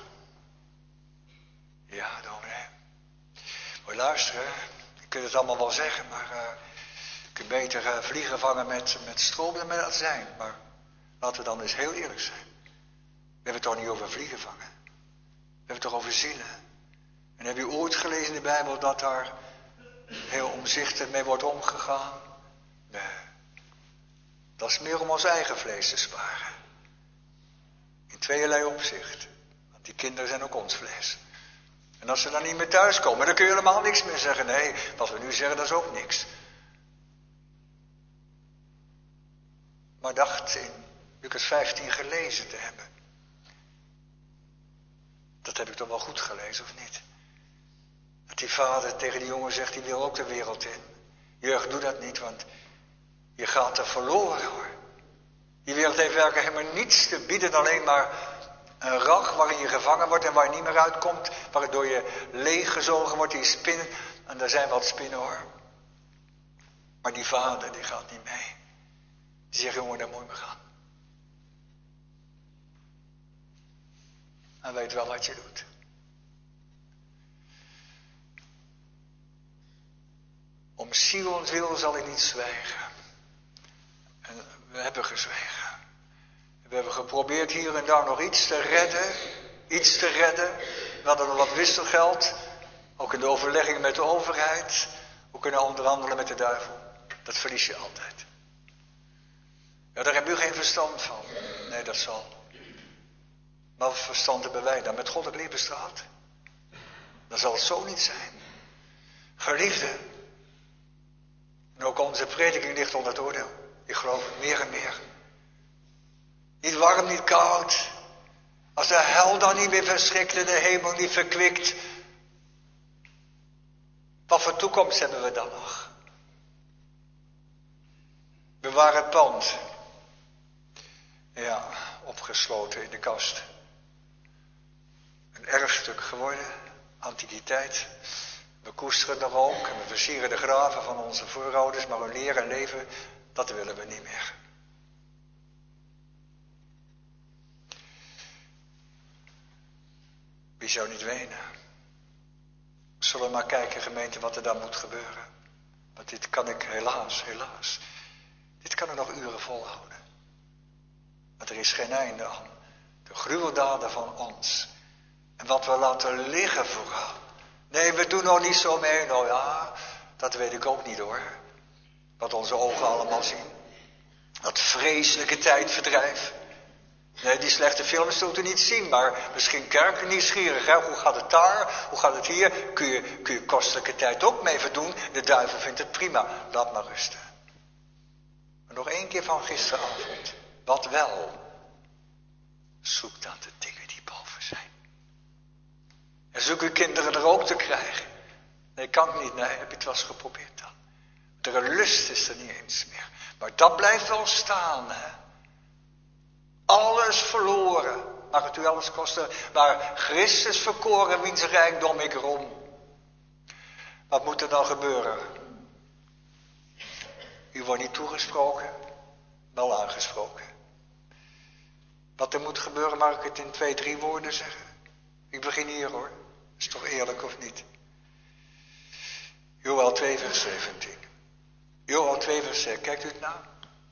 Ja, dominee. Maar luisteren, je kunt het allemaal wel zeggen, maar uh, je kunt beter uh, vliegen vangen met, met stroom dan met azijn. Maar laten we dan eens heel eerlijk zijn. We hebben het toch niet over vliegen vangen. We hebben het toch over zielen. En heb je ooit gelezen in de Bijbel dat daar heel omzichtig mee wordt omgegaan? Nee. Dat is meer om ons eigen vlees te sparen. In tweeërlei opzicht. Want die kinderen zijn ook ons vlees. En als ze dan niet meer thuiskomen, dan kun je helemaal niks meer zeggen. Nee, wat we nu zeggen, dat is ook niks. Maar dacht in Lucas vijftien gelezen te hebben. Dat heb ik toch wel goed gelezen, of niet? Dat die vader tegen die jongen zegt, die wil ook de wereld in. Jeugd, doe dat niet, want je gaat er verloren hoor. Die wereld heeft werkelijk helemaal niets te bieden, alleen maar een rag waarin je gevangen wordt en waar je niet meer uitkomt. Waardoor je leeggezogen wordt, die spinnen. En daar zijn wat spinnen hoor. Maar die vader, die gaat niet mee. Die zegt, jongen, daar moet je maar gaan. En weet wel wat je doet. Om Sion's wil zal ik niet zwijgen. En we hebben gezwegen. We hebben geprobeerd hier en daar nog iets te redden. Iets te redden. We hadden nog wat wisselgeld. Ook in de overleggingen met de overheid. Hoe kunnen we onderhandelen met de duivel? Dat verlies je altijd. Ja, daar heb u geen verstand van. Nee, dat zal. Maar wat verstand hebben wij dan? Met God het leven bestraat? Dan zal het zo niet zijn. Geliefde. En ook onze prediking ligt onder het oordeel. Ik geloof het meer en meer. Niet warm, niet koud. Als de hel dan niet meer verschrikt en de hemel niet verkwikt. Wat voor toekomst hebben we dan nog? Bewaar het pand. Ja, opgesloten in de kast. Een erfstuk geworden. Antiquiteit. We koesteren nog ook en we versieren de graven van onze voorouders. Maar hun leer en leven, dat willen we niet meer. Wie zou niet wenen? We zullen maar kijken, gemeente, wat er dan moet gebeuren. Want dit kan ik helaas, helaas. Dit kan ik nog uren volhouden. Want er is geen einde aan de gruweldaden van ons. En wat we laten liggen vooral. Nee, we doen nog niet zo mee. Nou ja, dat weet ik ook niet hoor. Wat onze ogen allemaal zien. Dat vreselijke tijdverdrijf. Nee, die slechte films zult u niet zien, maar misschien kerken nieuwsgierig. Hè? Hoe gaat het daar? Hoe gaat het hier? Kun je, kun je kostelijke tijd ook mee verdoen? De duivel vindt het prima. Laat maar rusten. Maar nog één keer van gisteravond. Wat wel? Zoek dan de dingen die boven zijn. En zoek uw kinderen er ook te krijgen. Nee, kan ik niet. Nee, heb je het wel eens geprobeerd dan? De lust is er niet eens meer. Maar dat blijft wel staan, hè. Alles verloren. Mag het u alles kosten. Maar Christus verkoren, wiens rijkdom ik roem. Wat moet er dan gebeuren? U wordt niet toegesproken, wel aangesproken. Wat er moet gebeuren, mag ik het in twee, drie woorden zeggen? Ik begin hier hoor. Is toch eerlijk of niet? Joël twee vers zeventien. Joël twee vers zeventien. Kijkt u het na?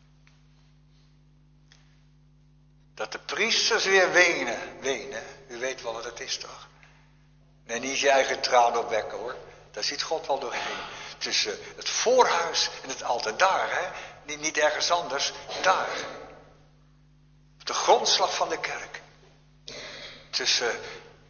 Dat de priesters weer wenen. Wenen. U weet wel wat het is toch? Nee, niet je eigen traan opwekken hoor. Daar ziet God wel doorheen. Tussen het voorhuis en het altaar. Daar hè. Niet, niet ergens anders. Daar. Op de grondslag van de kerk. Tussen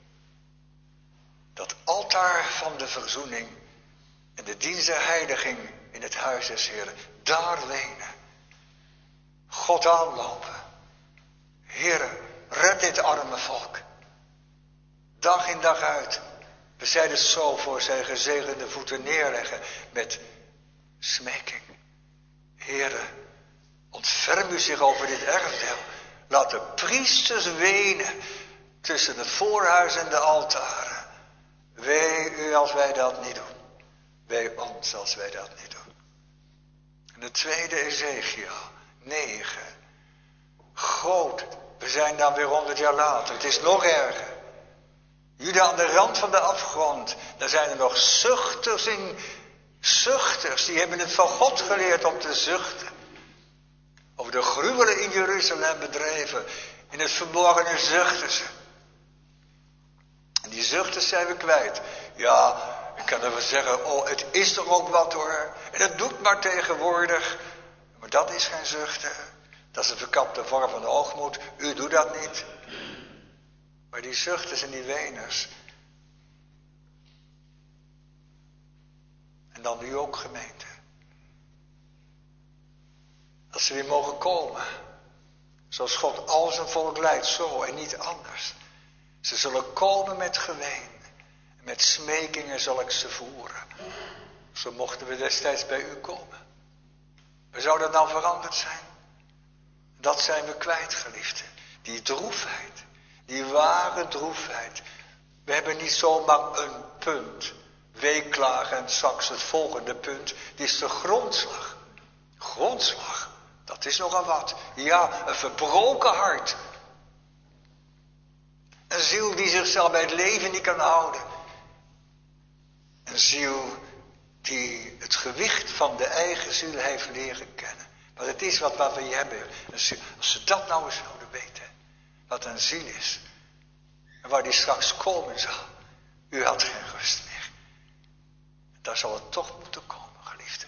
dat altaar van de verzoening en de dienst der heiliging in het huis des Heeren. Daar wenen. God aanlopen. Heere, red dit arme volk. Dag in dag uit. We zeiden het zo voor zijn gezegende voeten neerleggen met smeking. Heere, ontferm u zich over dit erfdeel. Laat de priesters wenen tussen het voorhuis en de altaren. Wee u als wij dat niet doen. Wee ons als wij dat niet doen. En de tweede Ezekiel negen. Groot. We zijn dan weer honderd jaar later. Het is nog erger. Juda aan de rand van de afgrond. Daar zijn er nog zuchters in. Zuchters. Die hebben het van God geleerd om te zuchten. Over de gruwelen in Jeruzalem bedreven. In het verborgene zuchten ze. En die zuchters zijn we kwijt. Ja, ik kan er wel zeggen. Oh, het is toch ook wat hoor. En het doet maar tegenwoordig. Maar dat is geen zuchten. Dat is een verkapte vorm van de hoogmoed. U doet dat niet. Maar die zuchters en die weners. En dan u ook gemeente. Dat ze weer mogen komen. Zoals God al zijn volk leidt. Zo en niet anders. Ze zullen komen met geween. En met smekingen zal ik ze voeren. Zo mochten we destijds bij u komen. We zouden dan veranderd zijn. Dat zijn we kwijt, geliefden. Die droefheid. Die ware droefheid. We hebben niet zomaar een punt. Weeklagen en straks het volgende punt. Die is de grondslag. Grondslag. Dat is nogal wat. Ja, een verbroken hart. Een ziel die zichzelf bij het leven niet kan houden. Een ziel die het gewicht van de eigen ziel heeft leren kennen. Maar het is wat, wat we hebben. Als ze dat nou eens zouden weten. Wat een ziel is. En waar die straks komen zal. U had geen rust meer. Daar zal het toch moeten komen, geliefde.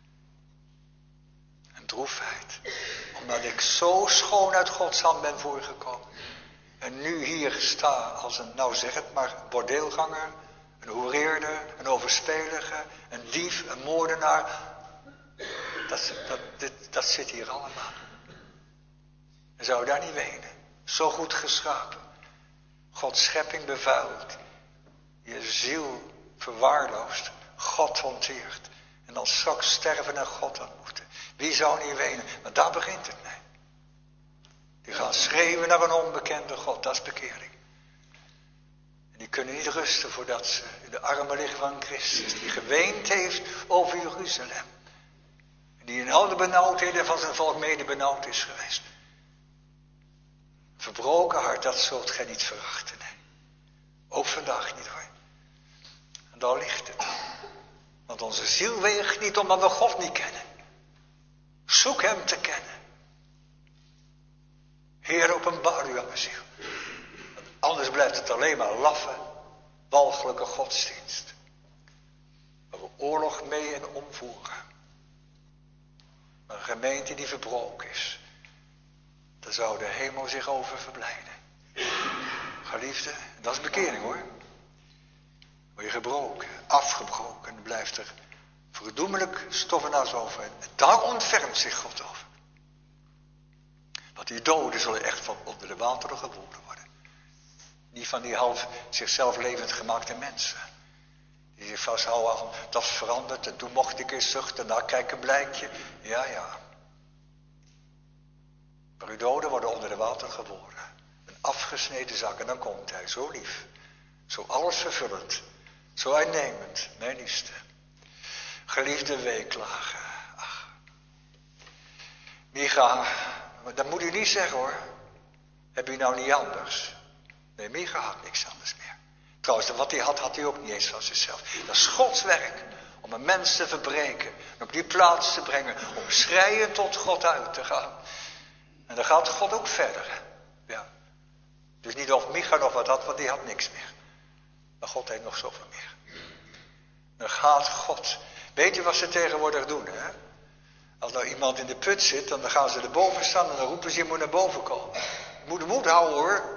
Een droefheid. Omdat ik zo schoon uit Gods hand ben voorgekomen. En nu hier sta als een, nou zeg het maar, bordeelganger. Een hoereerder, een overspelige, een dief, een moordenaar. Dat, dat, dit, dat zit hier allemaal. En zou daar niet wenen. Zo goed geschapen. Gods schepping bevuild. Je ziel verwaarloosd. God hanteert. En dan straks sterven en God ontmoeten. Wie zou niet wenen? Maar daar begint het mee. Die gaan schreeuwen naar een onbekende God. Dat is bekering. En die kunnen niet rusten voordat ze in de armen liggen van Christus. Die geweend heeft over Jeruzalem. En die in al de benauwdheden van zijn volk mede benauwd is geweest. Verbroken hart, dat zult gij niet verachten. Nee. Ook vandaag niet hoor. En daar ligt het. Want onze ziel weegt niet omdat we God niet kennen. Zoek hem te kennen. Heer, openbaar u aan mijn ziel. Want anders blijft het alleen maar laffe, walgelijke godsdienst. oorlog mee en omvoeren. Maar een gemeente die verbroken is, daar zou de hemel zich over verblijden. Geliefde, dat is bekering hoor. Word je gebroken, afgebroken, dan blijft er verdoemelijk stoffenas over. En daar ontfermt zich God over. Want die doden zullen echt van onder de wateren geboren worden. Niet van die half zichzelf levend gemaakte mensen. Die zich vasthouden aan, dat is veranderd, en toen mocht ik eens zuchten, nou kijk een blijkje. Ja, ja. Maar uw doden worden onder de water geboren. Een afgesneden zak, en dan komt hij, zo lief. Zo alles vervullend. Zo uitnemend, mijn liefste. Geliefde weeklagen. Ach. Micha, dat moet u niet zeggen hoor. Heb u nou niet anders? Nee, Micha had niks anders meer. Trouwens, wat hij had, had hij ook niet eens van zichzelf. Dat is Gods werk. Om een mens te verbreken. En op die plaats te brengen. Om schreien tot God uit te gaan. En dan gaat God ook verder. Ja. Dus niet of Micha nog wat had, want die had niks meer. Maar God heeft nog zoveel meer. Dan gaat God. Weet u wat ze tegenwoordig doen, hè? Als nou iemand in de put zit, dan gaan ze erboven staan en dan roepen ze, je moet naar boven komen. Je moet de moed houden hoor.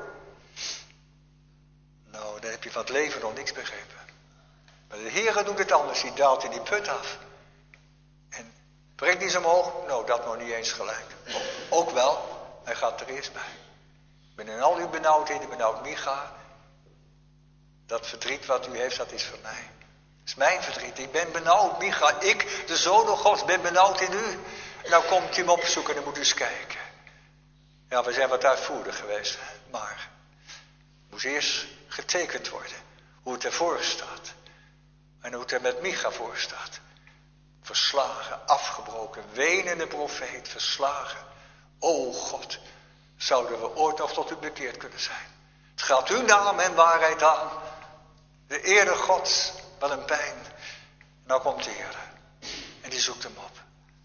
Nou, dan heb je van het leven nog niks begrepen. Maar de Heere doet het anders, die daalt in die put af. En brengt die ze omhoog? Nou, dat nog niet eens gelijk. Ook wel, hij gaat er eerst bij. Ik ben in al uw benauwdheden benauwd, Micha. Dat verdriet wat u heeft, dat is van mij. Dat is mijn verdriet. Ik ben benauwd, Micha. Ik, de zoon Gods, ben benauwd in u. Nou komt hij hem opzoeken en dan moet u eens kijken. Ja, we zijn wat uitvoerig geweest. Maar het moest eerst getekend worden. Hoe het ervoor staat. En hoe het er met Micha voor staat. Verslagen, afgebroken, wenende profeet, verslagen. O God, zouden we ooit nog tot u bekeerd kunnen zijn. Het gaat uw naam en waarheid aan. De Eere Gods, wat een pijn. Nou komt de Heer. En die zoekt hem op.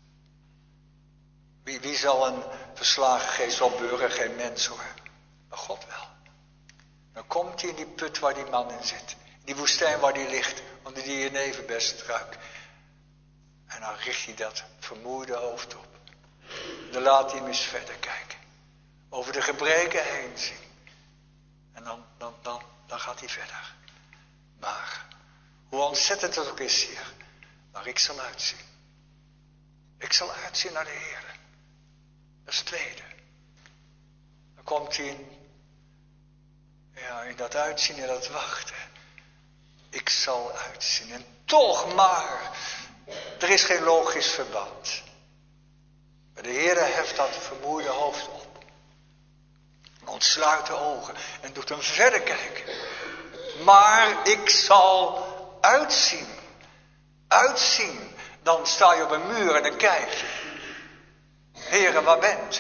Wie, wie zal een verslagen geest opbeuren? Geen mens hoor. Maar God wel. Dan komt hij in die put waar die man in zit. In die woestijn waar die ligt. Onder die jeneverbestruik. En dan richt hij dat vermoeide hoofd op. Dan laat hij hem eens verder kijken. Over de gebreken heen zien. En dan, dan, dan, dan gaat hij verder. Maar, hoe ontzettend het ook is hier. Maar ik zal uitzien. Ik zal uitzien naar de Heer. Dat is het tweede. Dan komt hij in, ja, in dat uitzien en dat wachten. Ik zal uitzien. En toch maar, er is geen logisch verband. Maar de Heer heft dat vermoeide hoofd op. Ontsluit de ogen en doet hem verder kijken. Maar ik zal uitzien. Uitzien. Dan sta je op een muur en dan kijk je. Heere, waar bent u?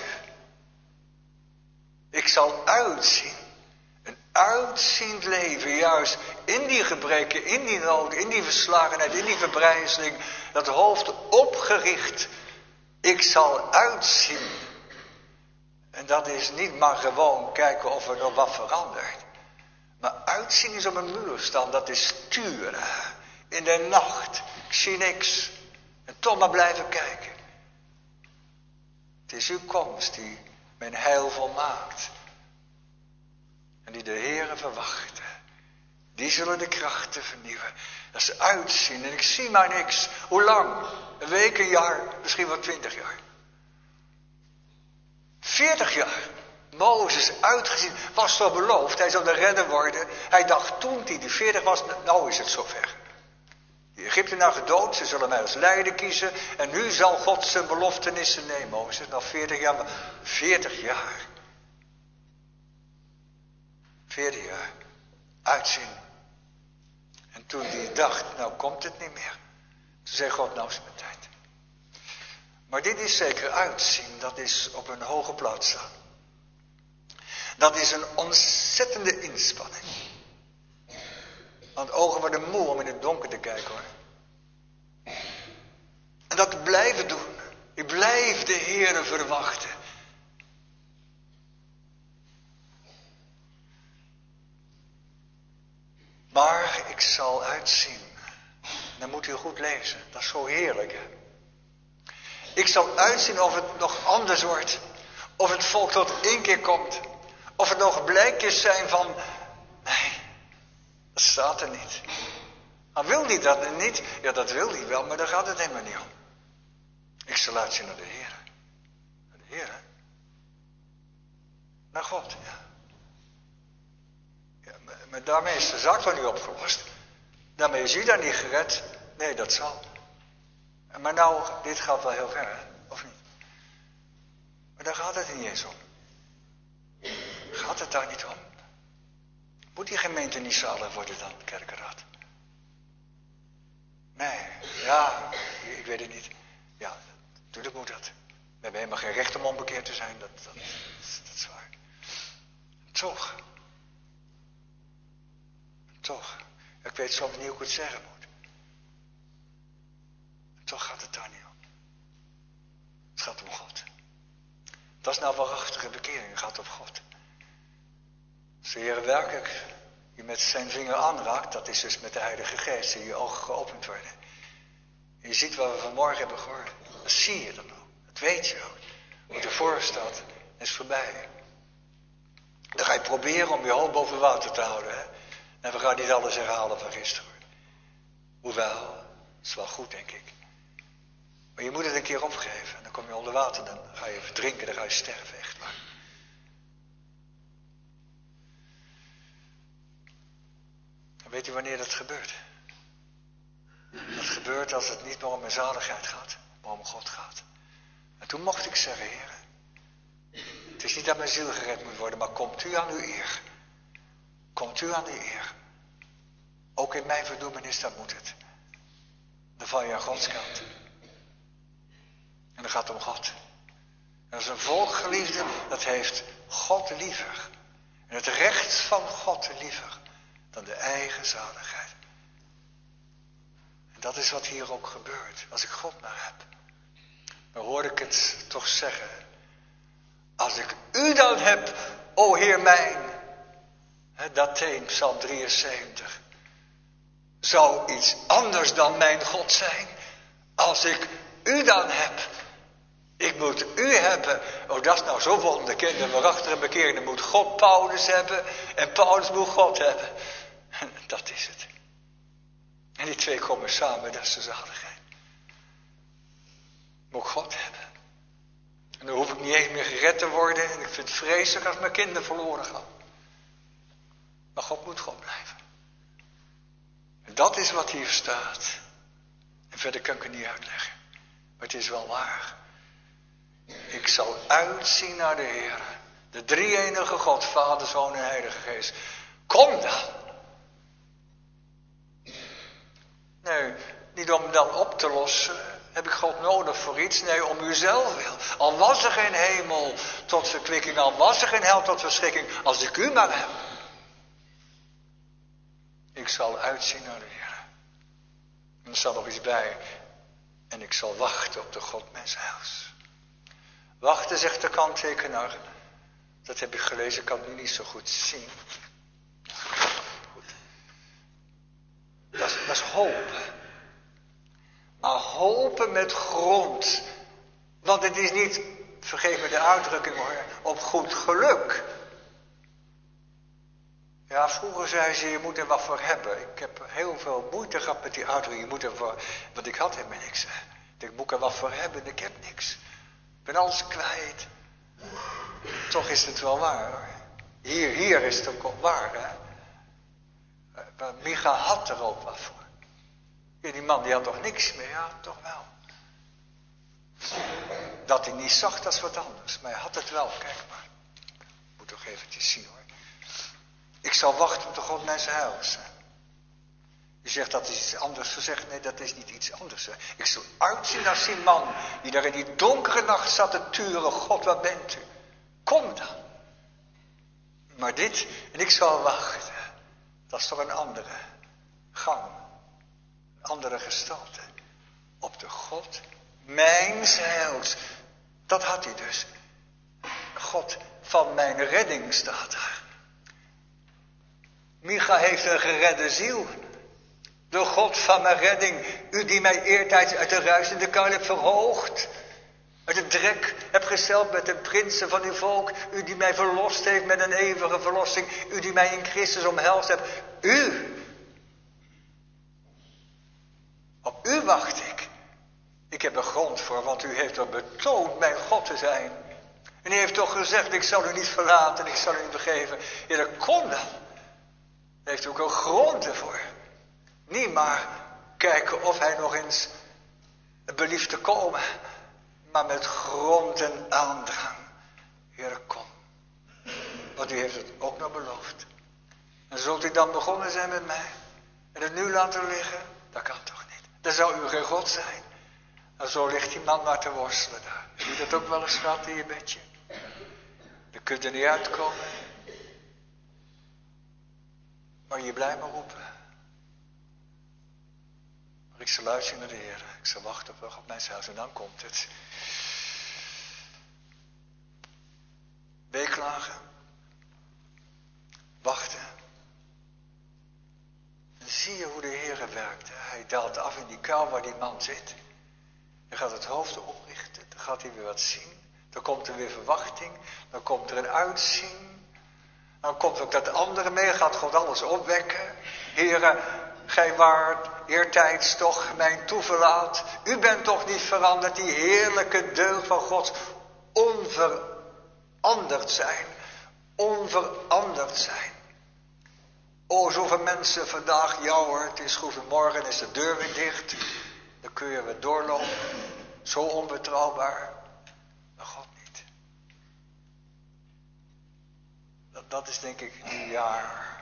Ik zal uitzien. Een uitziend leven, juist in die gebreken, in die nood, in die verslagenheid, in die verbrijzeling. Dat hoofd opgericht. Ik zal uitzien. En dat is niet maar gewoon kijken of er nog wat verandert. Maar uitzien is op een muur staan, dat is sturen. In de nacht, ik zie niks. En toch maar blijven kijken. Het is uw komst die mijn heil volmaakt. En die de Heere verwachten. Die zullen de krachten vernieuwen. Dat is uitzien en ik zie maar niks. Hoe lang? Een week, een jaar, misschien wel twintig jaar. Veertig jaar. Mozes uitgezien, was toch beloofd, hij zou de redder worden. Hij dacht toen hij die veertig was, nou is het zover. De Egyptenaren gedood, ze zullen mij als leider kiezen. En nu zal God zijn beloftenissen nemen. Mozes, nog veertig jaar, maar veertig jaar. veertig jaar. Uitzien. En toen hij dacht, nou komt het niet meer. Toen zei God, nou is mijn tijd. Maar dit is zeker uitzien, dat is op een hoge plaats staan. Dat is een ontzettende inspanning. Want ogen worden moe om in het donker te kijken hoor. En dat te blijven doen. Ik blijf de Heere verwachten. Maar ik zal uitzien. Dan moet u goed lezen. Dat is zo heerlijk, hè. Ik zal uitzien of het nog anders wordt. Of het volk tot één keer komt. Of het nog blijkjes zijn van... Nee, dat staat er niet. Maar wil hij dat niet? Ja, dat wil hij wel, maar daar gaat het helemaal niet om. Ik zal uitzien naar de Heer. Naar de Heer, hè? Naar God, ja. Ja, maar, maar daarmee is de zaak nog niet opgelost. Daarmee is u dan niet gered. Nee, dat zal. Maar nou, dit gaat wel heel ver, hè? Of niet? Maar daar gaat het niet eens om. Gaat het daar niet om? Moet die gemeente niet zalig worden dan, kerkenraad? Nee, ja, ik weet het niet. Ja, natuurlijk moet dat. We hebben helemaal geen recht om onbekeerd te zijn, dat, dat, dat is waar. Toch. Toch. Ik weet soms niet hoe ik het zeggen moet. Toch gaat het daar niet om. Het gaat om God. Dat is nou waarachtige bekering, het gaat om God. Als de Heer werkelijk je met zijn vinger aanraakt, dat is dus met de Heilige Geest, die je ogen geopend worden. En je ziet wat we vanmorgen hebben gehoord. Dat zie je dan ook. Dat weet je ook. Wat ervoor staat, is voorbij. Dan ga je proberen om je hoofd boven water te houden. Hè? En we gaan niet alles herhalen van gisteren. Hoewel, dat is wel goed, denk ik. Maar je moet het een keer opgeven. En dan kom je onder water, dan ga je verdrinken, dan ga je sterven, echt waar. En weet u wanneer dat gebeurt? Dat gebeurt als het niet meer om mijn zaligheid gaat, maar om God gaat. En toen mocht ik zeggen, Heer, het is niet dat mijn ziel gered moet worden, maar komt u aan uw eer. Komt u aan uw eer. Ook in mijn verdoemenis, dat moet het. Dan val je aan Gods kant. En dan gaat het om God. En dat is een volk, geliefde, dat heeft God liever. En het recht van God liever dan de eigen zaligheid. En dat is wat hier ook gebeurt. Als ik God maar heb, dan hoor ik het toch zeggen. Als ik u dan heb, o Heer mijn. He, dat thema, Psalm drieënzeventig. Zou iets anders dan mijn God zijn. Als ik u dan heb. Ik moet u hebben. Oh, dat is nou zo wonderlijk. De waarachtige bekering. Dan moet God Paulus hebben. En Paulus moet God hebben. Dat is het. En die twee komen samen. Dat is de zaligheid. Moet ik God hebben. En dan hoef ik niet eens meer gered te worden. En ik vind het vreselijk als mijn kinderen verloren gaan. Maar God moet God blijven. En dat is wat hier staat. En verder kan ik het niet uitleggen. Maar het is wel waar. Ik zal uitzien naar de Heer. De drie-enige God, Vader, Zoon en Heilige Geest. Kom dan. Nee, niet om dan op te lossen. Heb ik God nodig voor iets? Nee, om uzelf wil. Al was er geen hemel tot verkwikking. Al was er geen hel tot verschrikking. Als ik u maar heb. Ik zal uitzien naar de Heer. En er staat nog iets bij. En ik zal wachten op de God mijn huis. Wachten, zegt de kanttekenaar. Dat heb ik gelezen, ik kan het nu niet zo goed zien. Goed. Dat is, dat is hopen. Maar hopen met grond. Want het is niet, vergeef me de uitdrukking hoor, op goed geluk. Ja, vroeger zei ze, je moet er wat voor hebben. Ik heb heel veel moeite gehad met die uitdrukking. Je moet er voor, want ik had helemaal niks. Hè. Ik moet er wat voor hebben en ik heb niks. Ik ben alles kwijt. Toch is het wel waar hoor. Hier, hier is het ook waar hè. Maar Micha had er ook wat voor. Ja, die man die had toch niks meer? Ja, toch wel. Dat hij niet zag, dat is wat anders. Maar hij had het wel, kijk maar. Ik moet toch eventjes zien hoor. Ik zal wachten op de God mijn huis. Je zegt dat is iets anders gezegd. Nee, dat is niet iets anders. Hè. Ik zal uitzien als die man die daar in die donkere nacht zat te turen. God, waar bent u? Kom dan. Maar dit, en ik zal wachten. Dat is toch een andere gang. Een andere gestalte. Op de God mijns heils. Dat had hij dus. God van mijn redding staat daar. Micha heeft een geredde ziel. De God van mijn redding, u die mij eertijds uit de ruisende kuil hebt verhoogd. Uit het drek hebt gesteld met de prinsen van uw volk. U die mij verlost heeft met een eeuwige verlossing. U die mij in Christus omhelst hebt. U. Op u wacht ik. Ik heb er grond voor, want u heeft er betoond mijn God te zijn. En u heeft toch gezegd, ik zal u niet verlaten, ik zal u niet begeven. Ja, dat kon dan. Daar heeft u ook een grond ervoor. Niet maar kijken of hij nog eens belieft te komen. Maar met grond en aandrang. Heer, kom. Want u heeft het ook nog beloofd. En zult u dan begonnen zijn met mij? En het nu laten liggen? Dat kan toch niet. Dan zou u geen God zijn. En zo ligt die man maar te worstelen daar. Heb je dat ook wel eens gehad in je bedje? Dan kunt je er niet uitkomen. Maar je blijft maar roepen. Maar ik zal luisteren naar de Heer. Ik zal wachten op, op mijn huis en dan komt het. Weeklagen. Wachten. En zie je hoe de Heer werkt. Hij daalt af in die kuil waar die man zit. Hij gaat het hoofd oprichten. Dan gaat hij weer wat zien. Dan komt er weer verwachting. Dan komt er een uitzien. Dan komt ook dat andere mee. Gaat God alles opwekken. Heere, gij waart eertijds toch mijn toeverlaat. U bent toch niet veranderd. Die heerlijke deugd van God. Onveranderd zijn. Onveranderd zijn. O, zoveel mensen vandaag. Ja hoor, het is goed. Morgen is de deur weer dicht. Dan kun je weer doorlopen. Zo onbetrouwbaar. Maar God niet. Dat, dat is denk ik een jaar.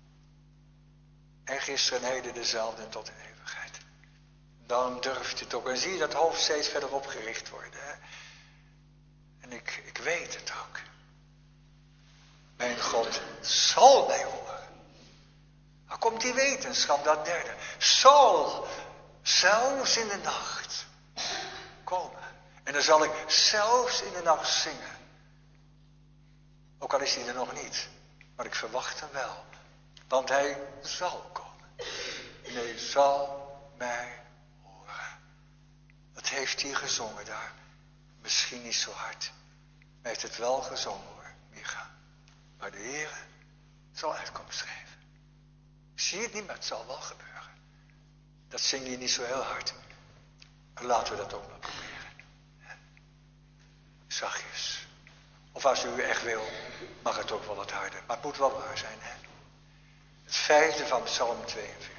En gisteren en heden dezelfde en tot in eeuwigheid. Dan durft je het ook. En zie je dat hoofd steeds verder opgericht worden. Hè? En ik, ik weet het ook. Mijn God zal mij horen. Dan komt die wetenschap, dat derde. Zal zelfs in de nacht komen. En dan zal ik zelfs in de nacht zingen. Ook al is hij er nog niet. Maar ik verwacht hem wel. Want hij zal komen. En hij zal mij horen. Dat heeft hij gezongen daar. Misschien niet zo hard. Maar hij heeft het wel gezongen hoor, Micha. Maar de Heer zal uitkomst schrijven. Ik zie het niet, maar het zal wel gebeuren. Dat zing je niet zo heel hard. Maar laten we dat ook maar proberen. Zachtjes. Of als u echt wil, mag het ook wel wat harder. Maar het moet wel waar zijn, hè. Het vijfde van Psalm tweeënveertig.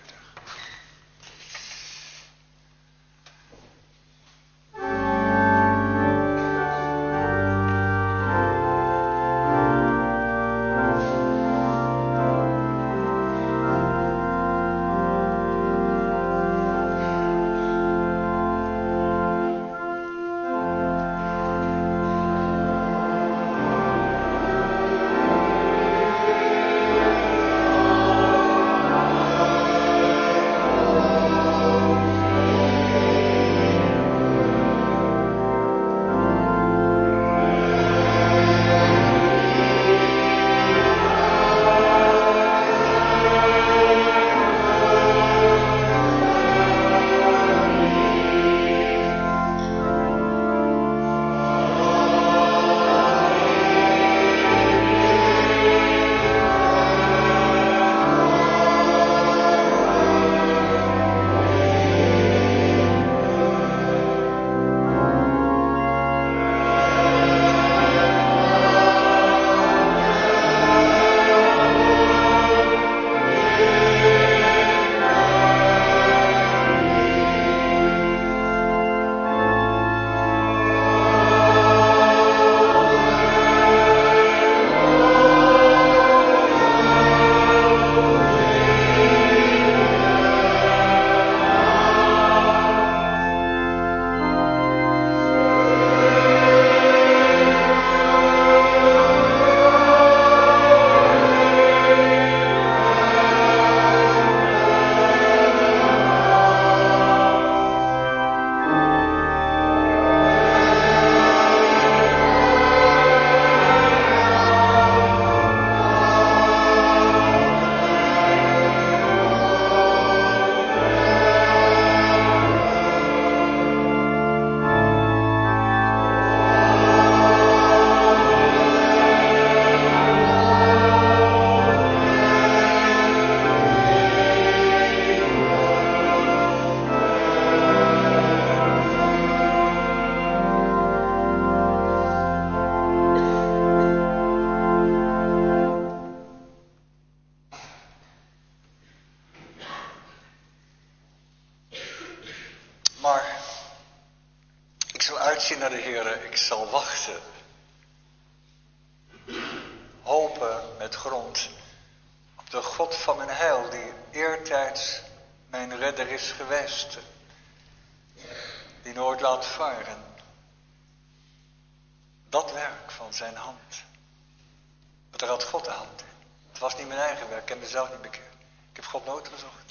Heere, ik zal wachten. Hopen met grond op de God van mijn heil, die eertijds mijn redder is geweest. Die nooit laat varen. Dat werk van zijn hand. Want daar had God de hand in. Het was niet mijn eigen werk, ik heb mezelf niet bekeerd. Ik heb God nooit gezocht.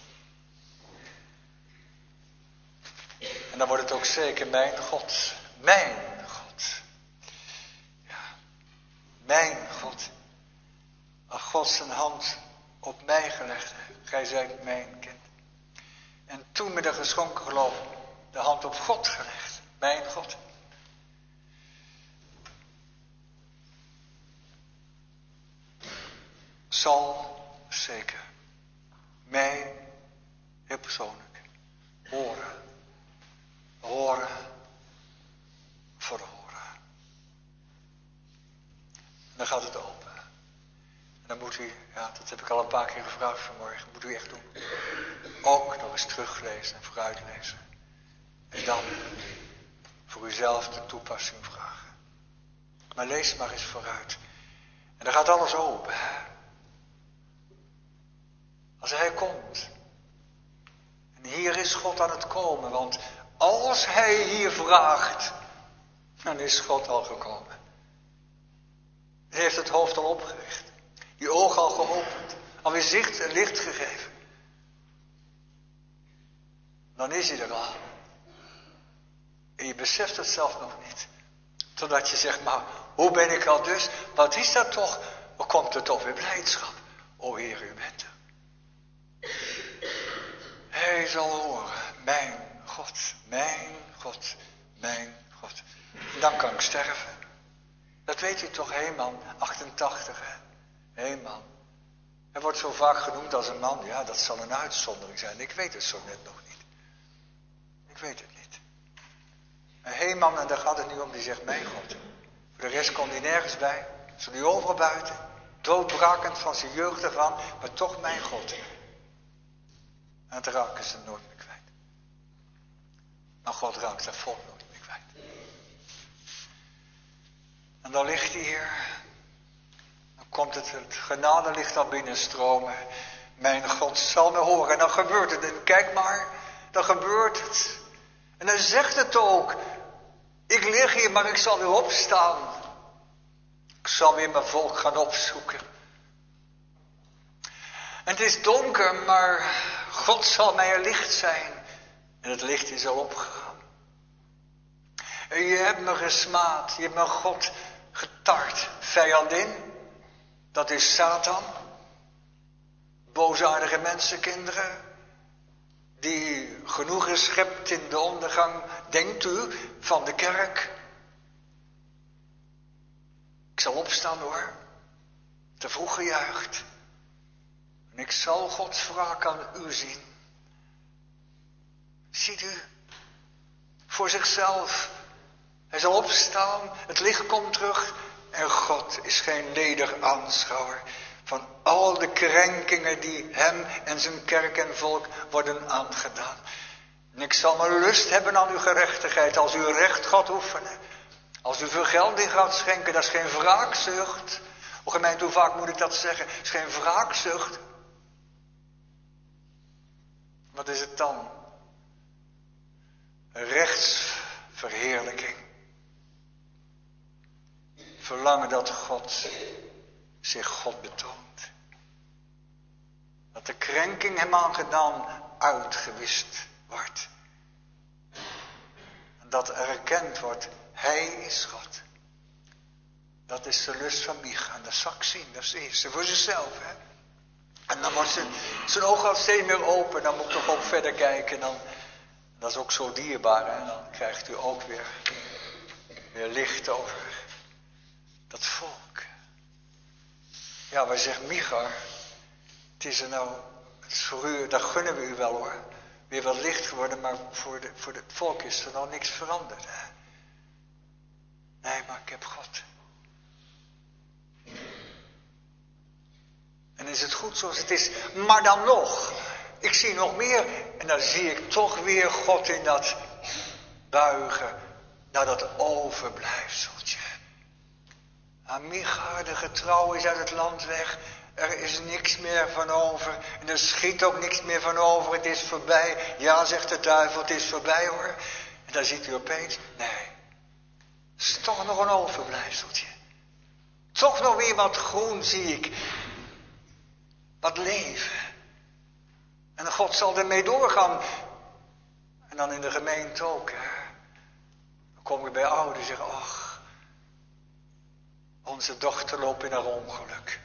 En dan wordt het ook zeker mijn God. Mijn God. Ja. Mijn God. Als God zijn hand op mij gelegd heeft. Gij zijt mijn kind. En toen met een geschonken geloof de hand op God gelegd. Mijn God. Zal zeker mij heel persoonlijk horen. Horen voor horen. En dan gaat het open. En dan moet u, ja, dat heb ik al een paar keer gevraagd vanmorgen, moet u echt doen. Ook nog eens teruglezen en vooruitlezen. En dan voor uzelf de toepassing vragen. Maar lees maar eens vooruit. En dan gaat alles open. Hè? Als hij komt. En hier is God aan het komen. Want als hij hier vraagt, dan is God al gekomen. Hij heeft het hoofd al opgericht. Die ogen al geopend. Alweer zicht en licht gegeven. Dan is hij er al. En je beseft het zelf nog niet. Totdat je zegt, maar hoe ben ik al dus? Wat is dat toch? Hoe komt het toch weer blijdschap? O Heer, u bent er. Hij zal horen, mijn God, mijn God, mijn God. En dan kan ik sterven. Dat weet u toch, Heman, achtentachtig, hè? Heman. Hij wordt zo vaak genoemd als een man. Ja, dat zal een uitzondering zijn. Ik weet het zo net nog niet. Ik weet het niet. En Heman, en daar gaat het nu om, die zegt, mijn God. Voor de rest komt hij nergens bij. Zo nu overal buiten. Doodbrakend van zijn jeugd ervan. Maar toch mijn God. En het raken ze nooit meer kwijt. Maar God raakt zijn volk nooit meer kwijt. En dan ligt hij hier. Dan komt het, het genadelicht al binnenstromen. Mijn God zal me horen. En dan gebeurt het. En kijk maar, dan gebeurt het. En dan zegt het ook. Ik lig hier, maar ik zal weer opstaan. Ik zal weer mijn volk gaan opzoeken. En het is donker, maar God zal mij een licht zijn. En het licht is al opgegaan. En je hebt me gesmaad. Je hebt me God getart. Vijandin. Dat is Satan. Boosaardige mensenkinderen. Die genoegen schept in de ondergang, denkt u, van de kerk. Ik zal opstaan hoor. Te vroeg gejuicht. En ik zal Gods wraak aan u zien. Ziet u? Voor zichzelf. Hij zal opstaan. Het licht komt terug. En God is geen ledig aanschouwer van al de krenkingen die hem en zijn kerk en volk worden aangedaan. En ik zal mijn lust hebben aan uw gerechtigheid als u recht gaat oefenen. Als u vergelding gaat schenken, dat is geen wraakzucht. O gemeente, hoe vaak moet ik dat zeggen? Het is geen wraakzucht. Wat is het dan? Rechtsverheerlijking. Verlangen dat God zich God betoont. Dat de krenking hem aangedaan uitgewist wordt. En dat er erkend wordt, hij is God. Dat is de lust van Micha. En dat zal ik zien, dat is het eerste. Voor zichzelf, hè. En dan wordt zijn, zijn oog al steeds meer open. Dan moet ik toch ook verder kijken. Dan, dat is ook zo dierbaar. En dan krijgt u ook weer, weer licht over dat volk. Ja, wij zeggen Micha. Het is er nou, het is voor u, dat gunnen we u wel hoor. Weer wat licht geworden, maar voor, de, voor het volk is er nou niks veranderd. Hè? Nee, maar ik heb God. En is het goed zoals het is. Maar dan nog. Ik zie nog meer. En dan zie ik toch weer God in dat buigen. naar dat overblijfseltje. Micha, de getrouw, is uit het land weg. Er is niks meer van over. En er schiet ook niks meer van over. Het is voorbij. Ja, zegt de duivel, het is voorbij hoor. En dan ziet u opeens, nee. Het is toch nog een overblijfseltje. Toch nog weer wat groen zie ik. Wat leven. En God zal ermee doorgaan. En dan in de gemeente ook. Hè. Dan kom ik bij ouders en zeg, ach. Onze dochter loopt in haar ongeluk.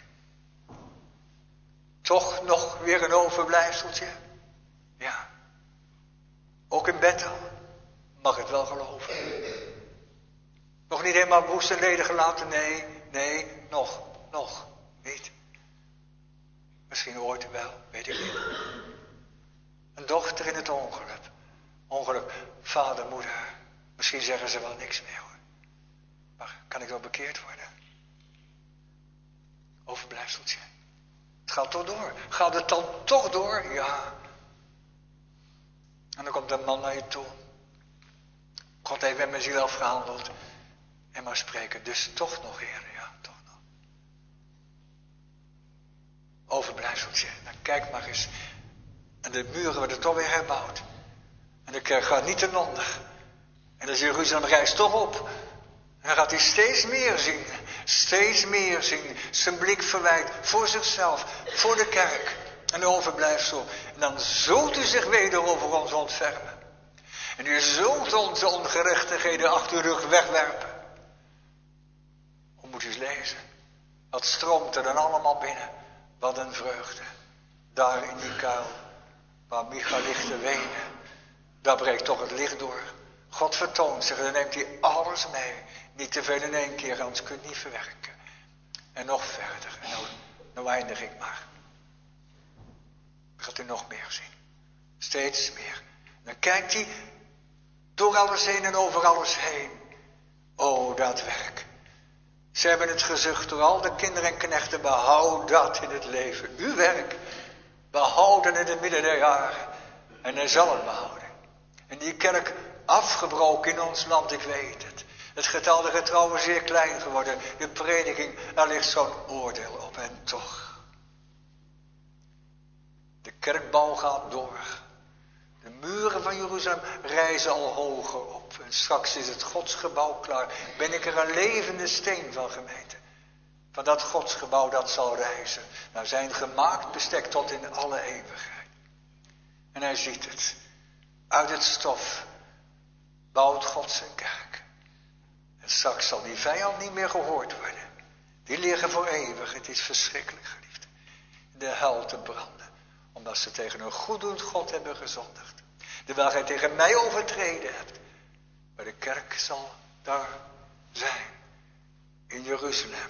Toch nog weer een overblijfseltje? Ja. Ook in Bethel. Mag het wel geloven. Nog niet helemaal woest en ledig gelaten? Nee, nee, nog, nog, niet. Misschien ooit wel, weet ik niet. Een dochter in het ongeluk. Ongeluk, vader, moeder. Misschien zeggen ze wel niks meer hoor. Maar kan ik wel bekeerd worden? Overblijfseltje. Het gaat toch door. Gaat het dan toch door? Ja. En dan komt een man naar je toe. God heeft met mijn ziel afgehandeld. En maar spreken. Dus toch nog, Heer. Ja, toch nog. Overblijfseltje. Nou, kijk maar eens. En de muren worden toch weer herbouwd. En de kerk gaat niet ten onder. En dus Jeruzalem rijst toch op. En dan gaat hij steeds meer zien. Steeds meer zien. Zijn blik verwijt voor zichzelf. Voor de kerk. En de overblijfsel. En dan zult u zich weder over ons ontfermen. En u zult onze ongerechtigheden achter uw rug wegwerpen. Hoe moet u eens lezen? Wat stroomt er dan allemaal binnen? Wat een vreugde. Daar in die kuil. Waar Micha ligt te wenen. Daar breekt toch het licht door. God vertoont zich en dan neemt hij alles mee. Niet te veel in één keer, anders kun je het niet verwerken. En nog verder. En nou, nou eindig ik maar. Gaat u nog meer zien. Steeds meer. Dan kijkt hij door alles heen en over alles heen. O, dat werk. Ze hebben het gezucht door al de kinderen en knechten. Behoud dat in het leven. Uw werk. Behouden in het midden der jaren. En hij zal het behouden. En die kerk afgebroken in ons land, ik weet het. Het getal der getrouwen zeer klein geworden. De prediking, daar ligt zo'n oordeel op. En toch. De kerkbouw gaat door. De muren van Jeruzalem rijzen al hoger op. En straks is het godsgebouw klaar. Ben ik er een levende steen van, gemeente. Van dat godsgebouw dat zal rijzen. Naar zijn gemaakt bestek tot in alle eeuwigheid. En hij ziet het. Uit het stof bouwt God zijn kerk. En straks zal die vijand niet meer gehoord worden. Die liggen voor eeuwig. Het is verschrikkelijk, geliefd. De hel te branden. Omdat ze tegen een goeddoend God hebben gezondigd. Terwijl gij tegen mij overtreden hebt. Maar de kerk zal daar zijn. In Jeruzalem.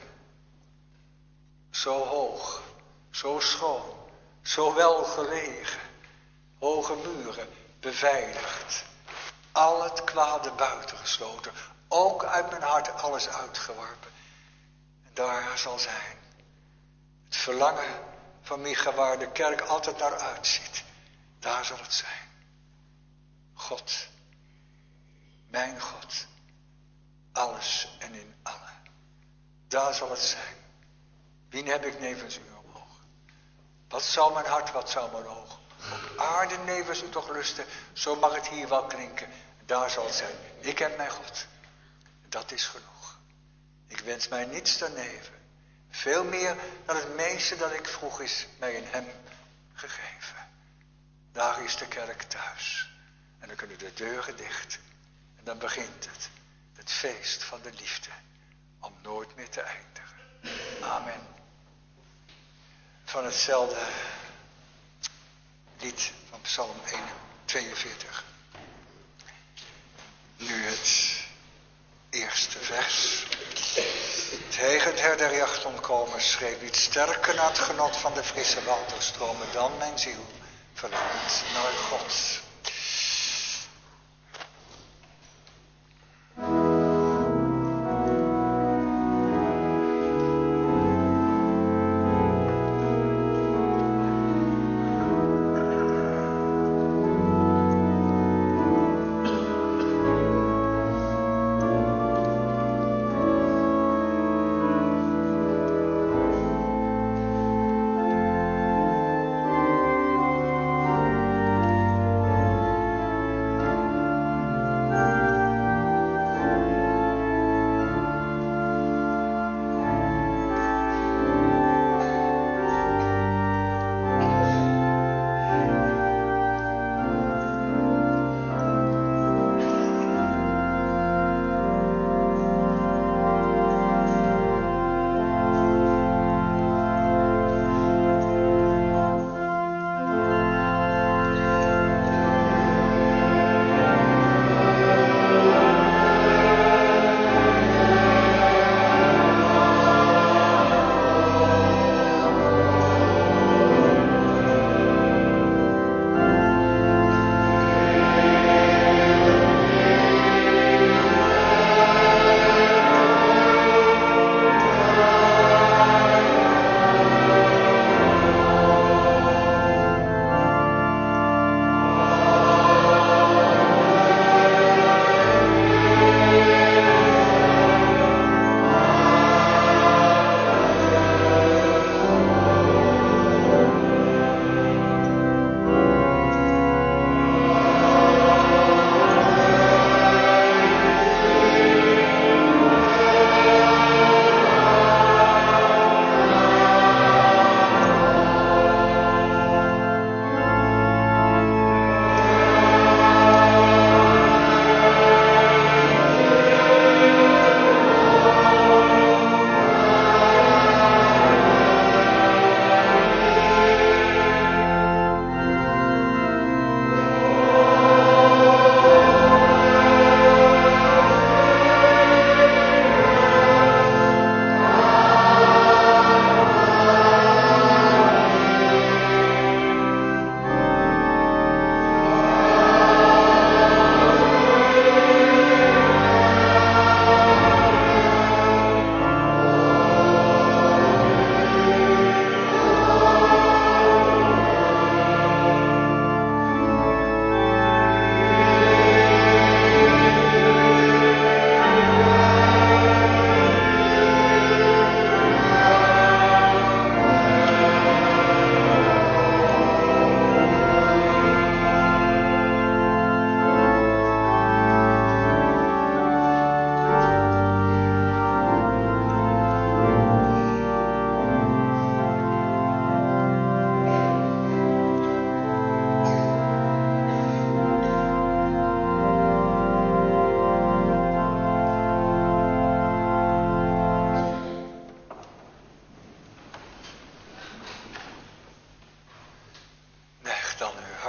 Zo hoog. Zo schoon. Zo wel gelegen. Hoge muren. Beveiligd. Al het kwade buitengesloten. Ook uit mijn hart alles uitgeworpen. En daar zal zijn. Het verlangen van Micha waar de kerk altijd naar uitziet. Daar zal het zijn. God. Mijn God. Alles en in allen. Daar zal het zijn. Wien heb ik nevens u omhoog? Wat zou mijn hart, wat zou mijn oog? Op aarde nevens u toch lusten. Zo mag het hier wel klinken. Daar zal het zijn. Ik heb mijn God. Dat is genoeg. Ik wens mij niets daarneven. Veel meer dan het meeste dat ik vroeg is mij in hem gegeven. Daar is de kerk thuis. En dan kunnen de deuren dicht. En dan begint het. Het feest van de liefde. Om nooit meer te eindigen. Amen. Van hetzelfde lied van Psalm tweeënveertig. Nu het eerste vers. Tegen het der jacht ontkomen schreef iets sterker naar het genot van de frisse waterstromen dan mijn ziel verlangt naar God.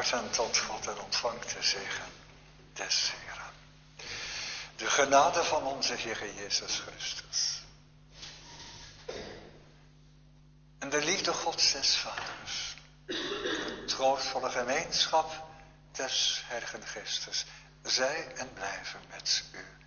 harten tot God en ontvangt de zegen des Heeren. De genade van onze Heer Jezus Christus. En de liefde Gods des Vaders. De troostvolle gemeenschap des Heiligen Geestes. Zij en blijven met u.